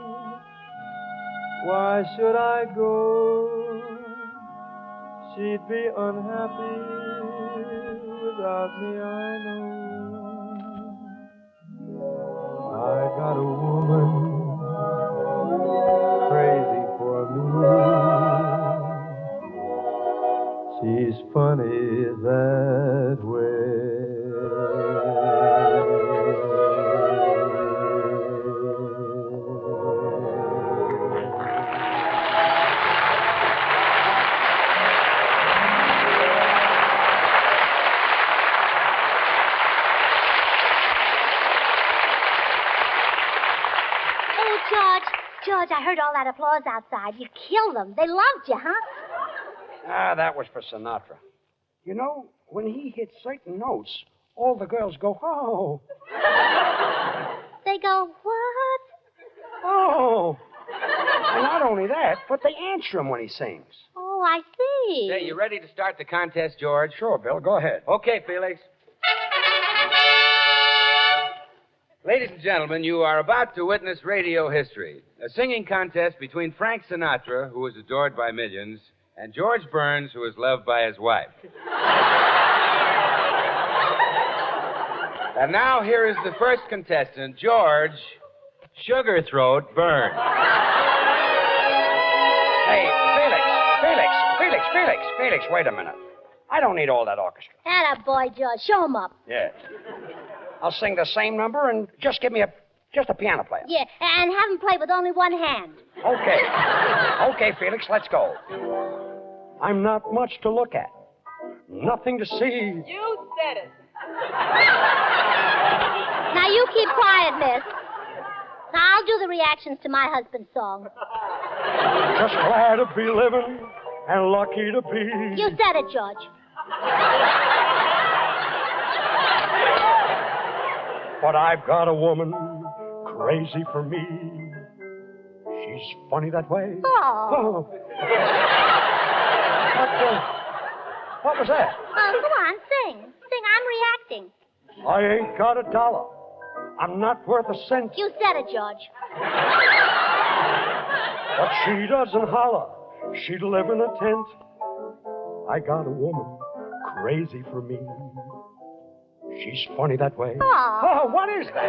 Why should I go? She'd be unhappy without me, I know. I got a woman crazy for me. She's funny that way. George, I heard all that applause outside. You killed them. They loved you, huh? Ah, that was for Sinatra. You know, when he hits certain notes, all the girls go, oh. They go, what? Oh. And not only that, but they answer him when he sings. Oh, I see. Hey, you ready to start the contest, George? Sure, Bill. Go ahead. Okay, Felix. Ladies and gentlemen, you are about to witness radio history. A singing contest between Frank Sinatra, who is adored by millions, and George Burns, who is loved by his wife. And now here is the first contestant, George Sugarthroat Burns. Hey, Felix, Felix, Felix, Felix, Felix, wait a minute. I don't need all that orchestra. Atta boy, George. Show him up. Yeah. I'll sing the same number and just give me a just a piano player. Yeah, and have him play with only one hand. Okay. Okay, Felix, let's go. I'm not much to look at. Nothing to see. You said it. Now you keep quiet, miss. Now I'll do the reactions to my husband's song. Just glad to be living and lucky to be. You said it, George. But I've got a woman crazy for me. She's funny that way. Oh. Oh. What, uh, what was that? Oh, come on, sing. Sing, I'm reacting. I ain't got a dollar. I'm not worth a cent. You said it, George. But she doesn't holler. She'd live in a tent. I got a woman crazy for me. She's funny that way. Oh. Oh, what is that?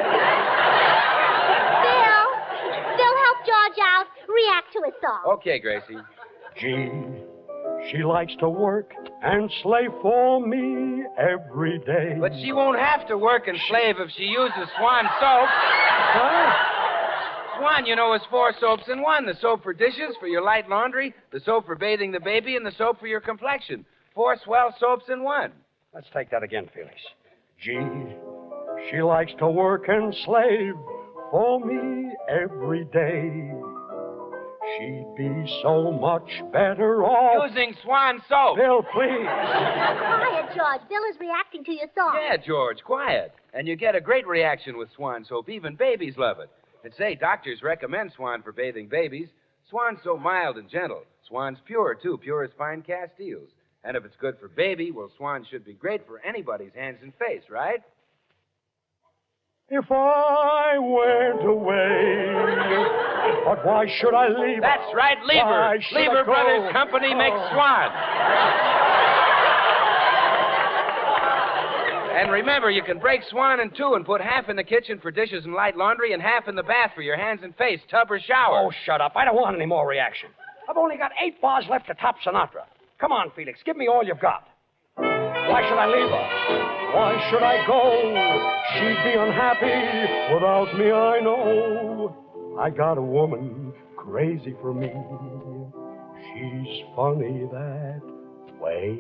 Bill. Bill, help George out. React to his song. Okay, Gracie. Gee, she likes to work and slave for me every day. But she won't have to work and slave if she uses Swan soap. Huh? Swan, you know, is four soaps in one. The soap for dishes, for your light laundry, the soap for bathing the baby, and the soap for your complexion. Four swell soaps in one. Let's take that again, Felix. Gee, she likes to work and slave for me every day. She'd be so much better off. Using Swan soap. Bill, please. Quiet, George. Bill is reacting to your song. Yeah, George, quiet. And you get a great reaction with Swan soap. Even babies love it. And say, doctors recommend Swan for bathing babies. Swan's so mild and gentle. Swan's pure, too, pure as fine castiles. And if it's good for baby, well, Swan should be great for anybody's hands and face, right? If I went away, but why should I leave? That's right, Lever. Why should Lever I go? Brothers Company makes Oh. Swan. And remember, you can break Swan in two and put half in the kitchen for dishes and light laundry and half in the bath for your hands and face, tub or shower. Oh, shut up. I don't want any more reaction. I've only got eight bars left to top Sinatra. Come on, Felix. Give me all you've got. Why should I leave her? Why should I go? She'd be unhappy without me, I know. I got a woman crazy for me. She's funny that way.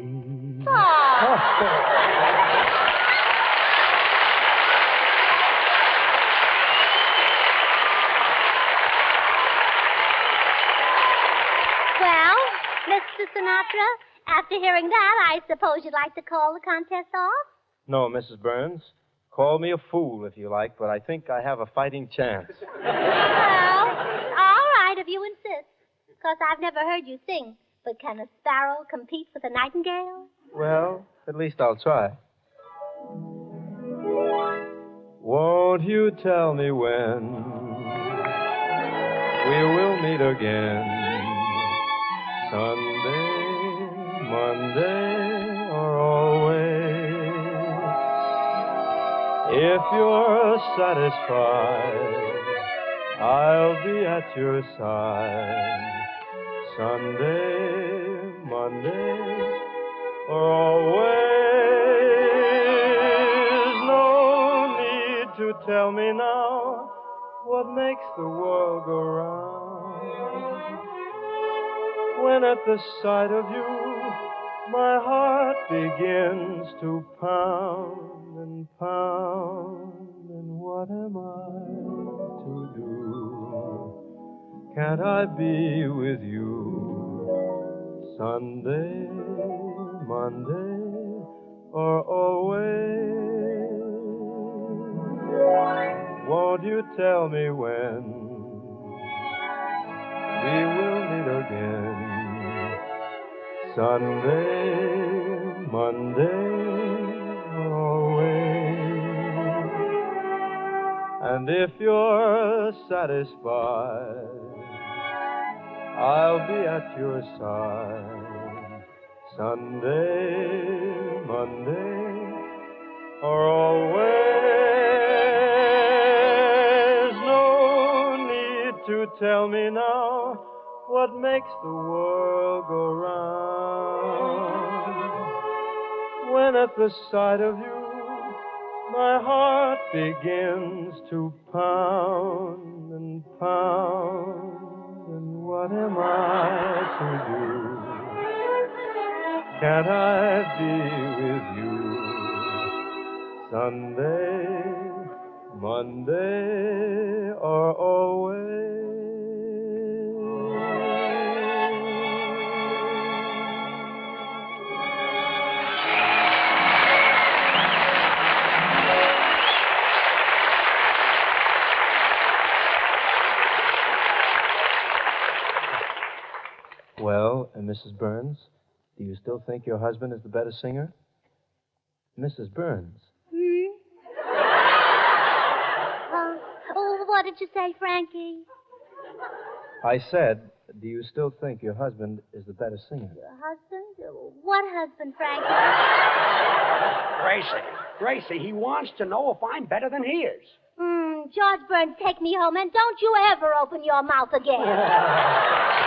Well, Mister Sinatra, after hearing that, I suppose you'd like to call the contest off? No, Missus Burns. Call me a fool if you like, but I think I have a fighting chance. Well, all right, if you insist. Because I've never heard you sing. But can a sparrow compete with a nightingale? Well, at least I'll try. Won't you tell me when we will meet again? Sunday, Monday, or always? If you're satisfied, I'll be at your side. Sunday, Monday, or always. No need to tell me now what makes the world go round. When at the sight of you, my heart begins to pound and pound. And what am I to do? Can't I be with you Sunday, Monday, or always? Won't you tell me when we will meet again? Sunday, Monday, or always? And if you're satisfied, I'll be at your side. Sunday, Monday, or always. No need to tell me now what makes the world go round. When at the sight of you, my heart begins to pound and pound. And what am I to do? Can't I be with you Sunday, Monday, or always? Well, uh, Missus Burns, do you still think your husband is the better singer? Missus Burns. Hmm? uh, oh, what did you say, Frankie? I said, do you still think your husband is the better singer? Your husband? What husband, Frankie? Gracie, Gracie, he wants to know if I'm better than he is. Hmm, George Burns, take me home, and don't you ever open your mouth again.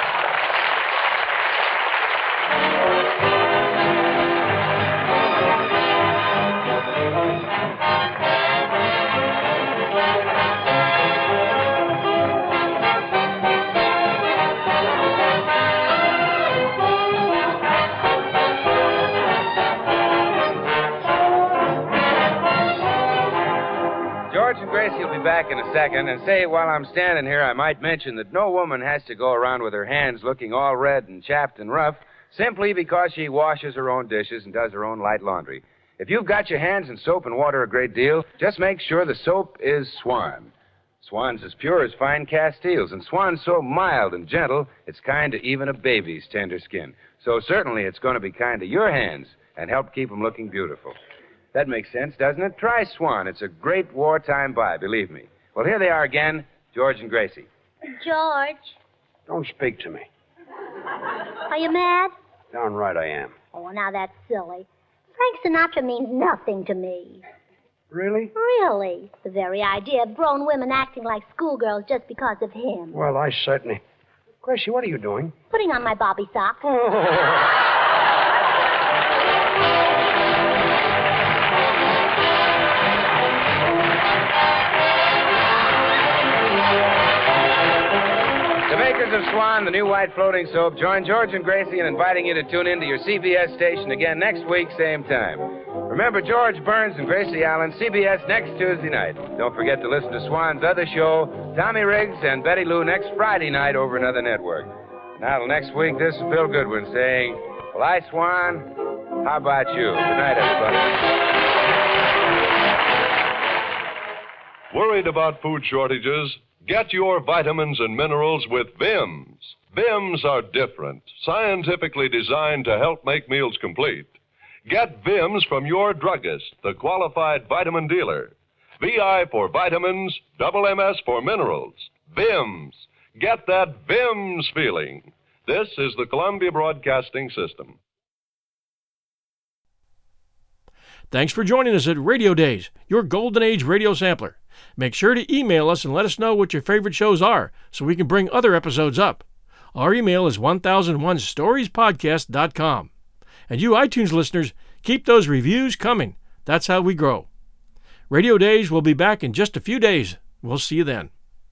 George and Gracie will be back in a second. And say, while I'm standing here, I might mention that no woman has to go around with her hands looking all red and chapped and rough simply because she washes her own dishes and does her own light laundry. If you've got your hands in soap and water a great deal, just make sure the soap is Swan. Swan's as pure as fine cast steels, and Swan's so mild and gentle, it's kind to even a baby's tender skin. So certainly it's going to be kind to your hands and help keep them looking beautiful. That makes sense, doesn't it? Try Swan. It's a great wartime buy, believe me. Well, here they are again, George and Gracie. George, Don't speak to me. are you mad? Darn right I am. Oh, now that's silly. Frank Sinatra means nothing to me. Really? Really. The very idea of grown women acting like schoolgirls just because of him. Well, I certainly... Gracie, what are you doing? Putting on my bobby sock. The makers of Swan, the new white floating soap, join George and Gracie in inviting you to tune in to your C B S station again next week, same time. Remember George Burns and Gracie Allen, C B S next Tuesday night. Don't forget to listen to Swan's other show, Tommy Riggs and Betty Lou, next Friday night over another network. Now, till next week, this is Bill Goodwin saying, well, I, Swan, how about you? Good night, everybody. Worried about food shortages? Get your vitamins and minerals with Vims. Vims are different, scientifically designed to help make meals complete. Get Vims from your druggist, the qualified vitamin dealer. V I for vitamins, double M S for minerals. Vims. Get that Vims feeling. This is the Columbia Broadcasting System. Thanks for joining us at Radio Days, your Golden Age radio sampler. Make sure to email us and let us know what your favorite shows are so we can bring other episodes up. Our email is one thousand one stories podcast dot com. And you iTunes listeners, keep those reviews coming. That's how we grow. Radio Days will be back in just a few days. We'll see you then.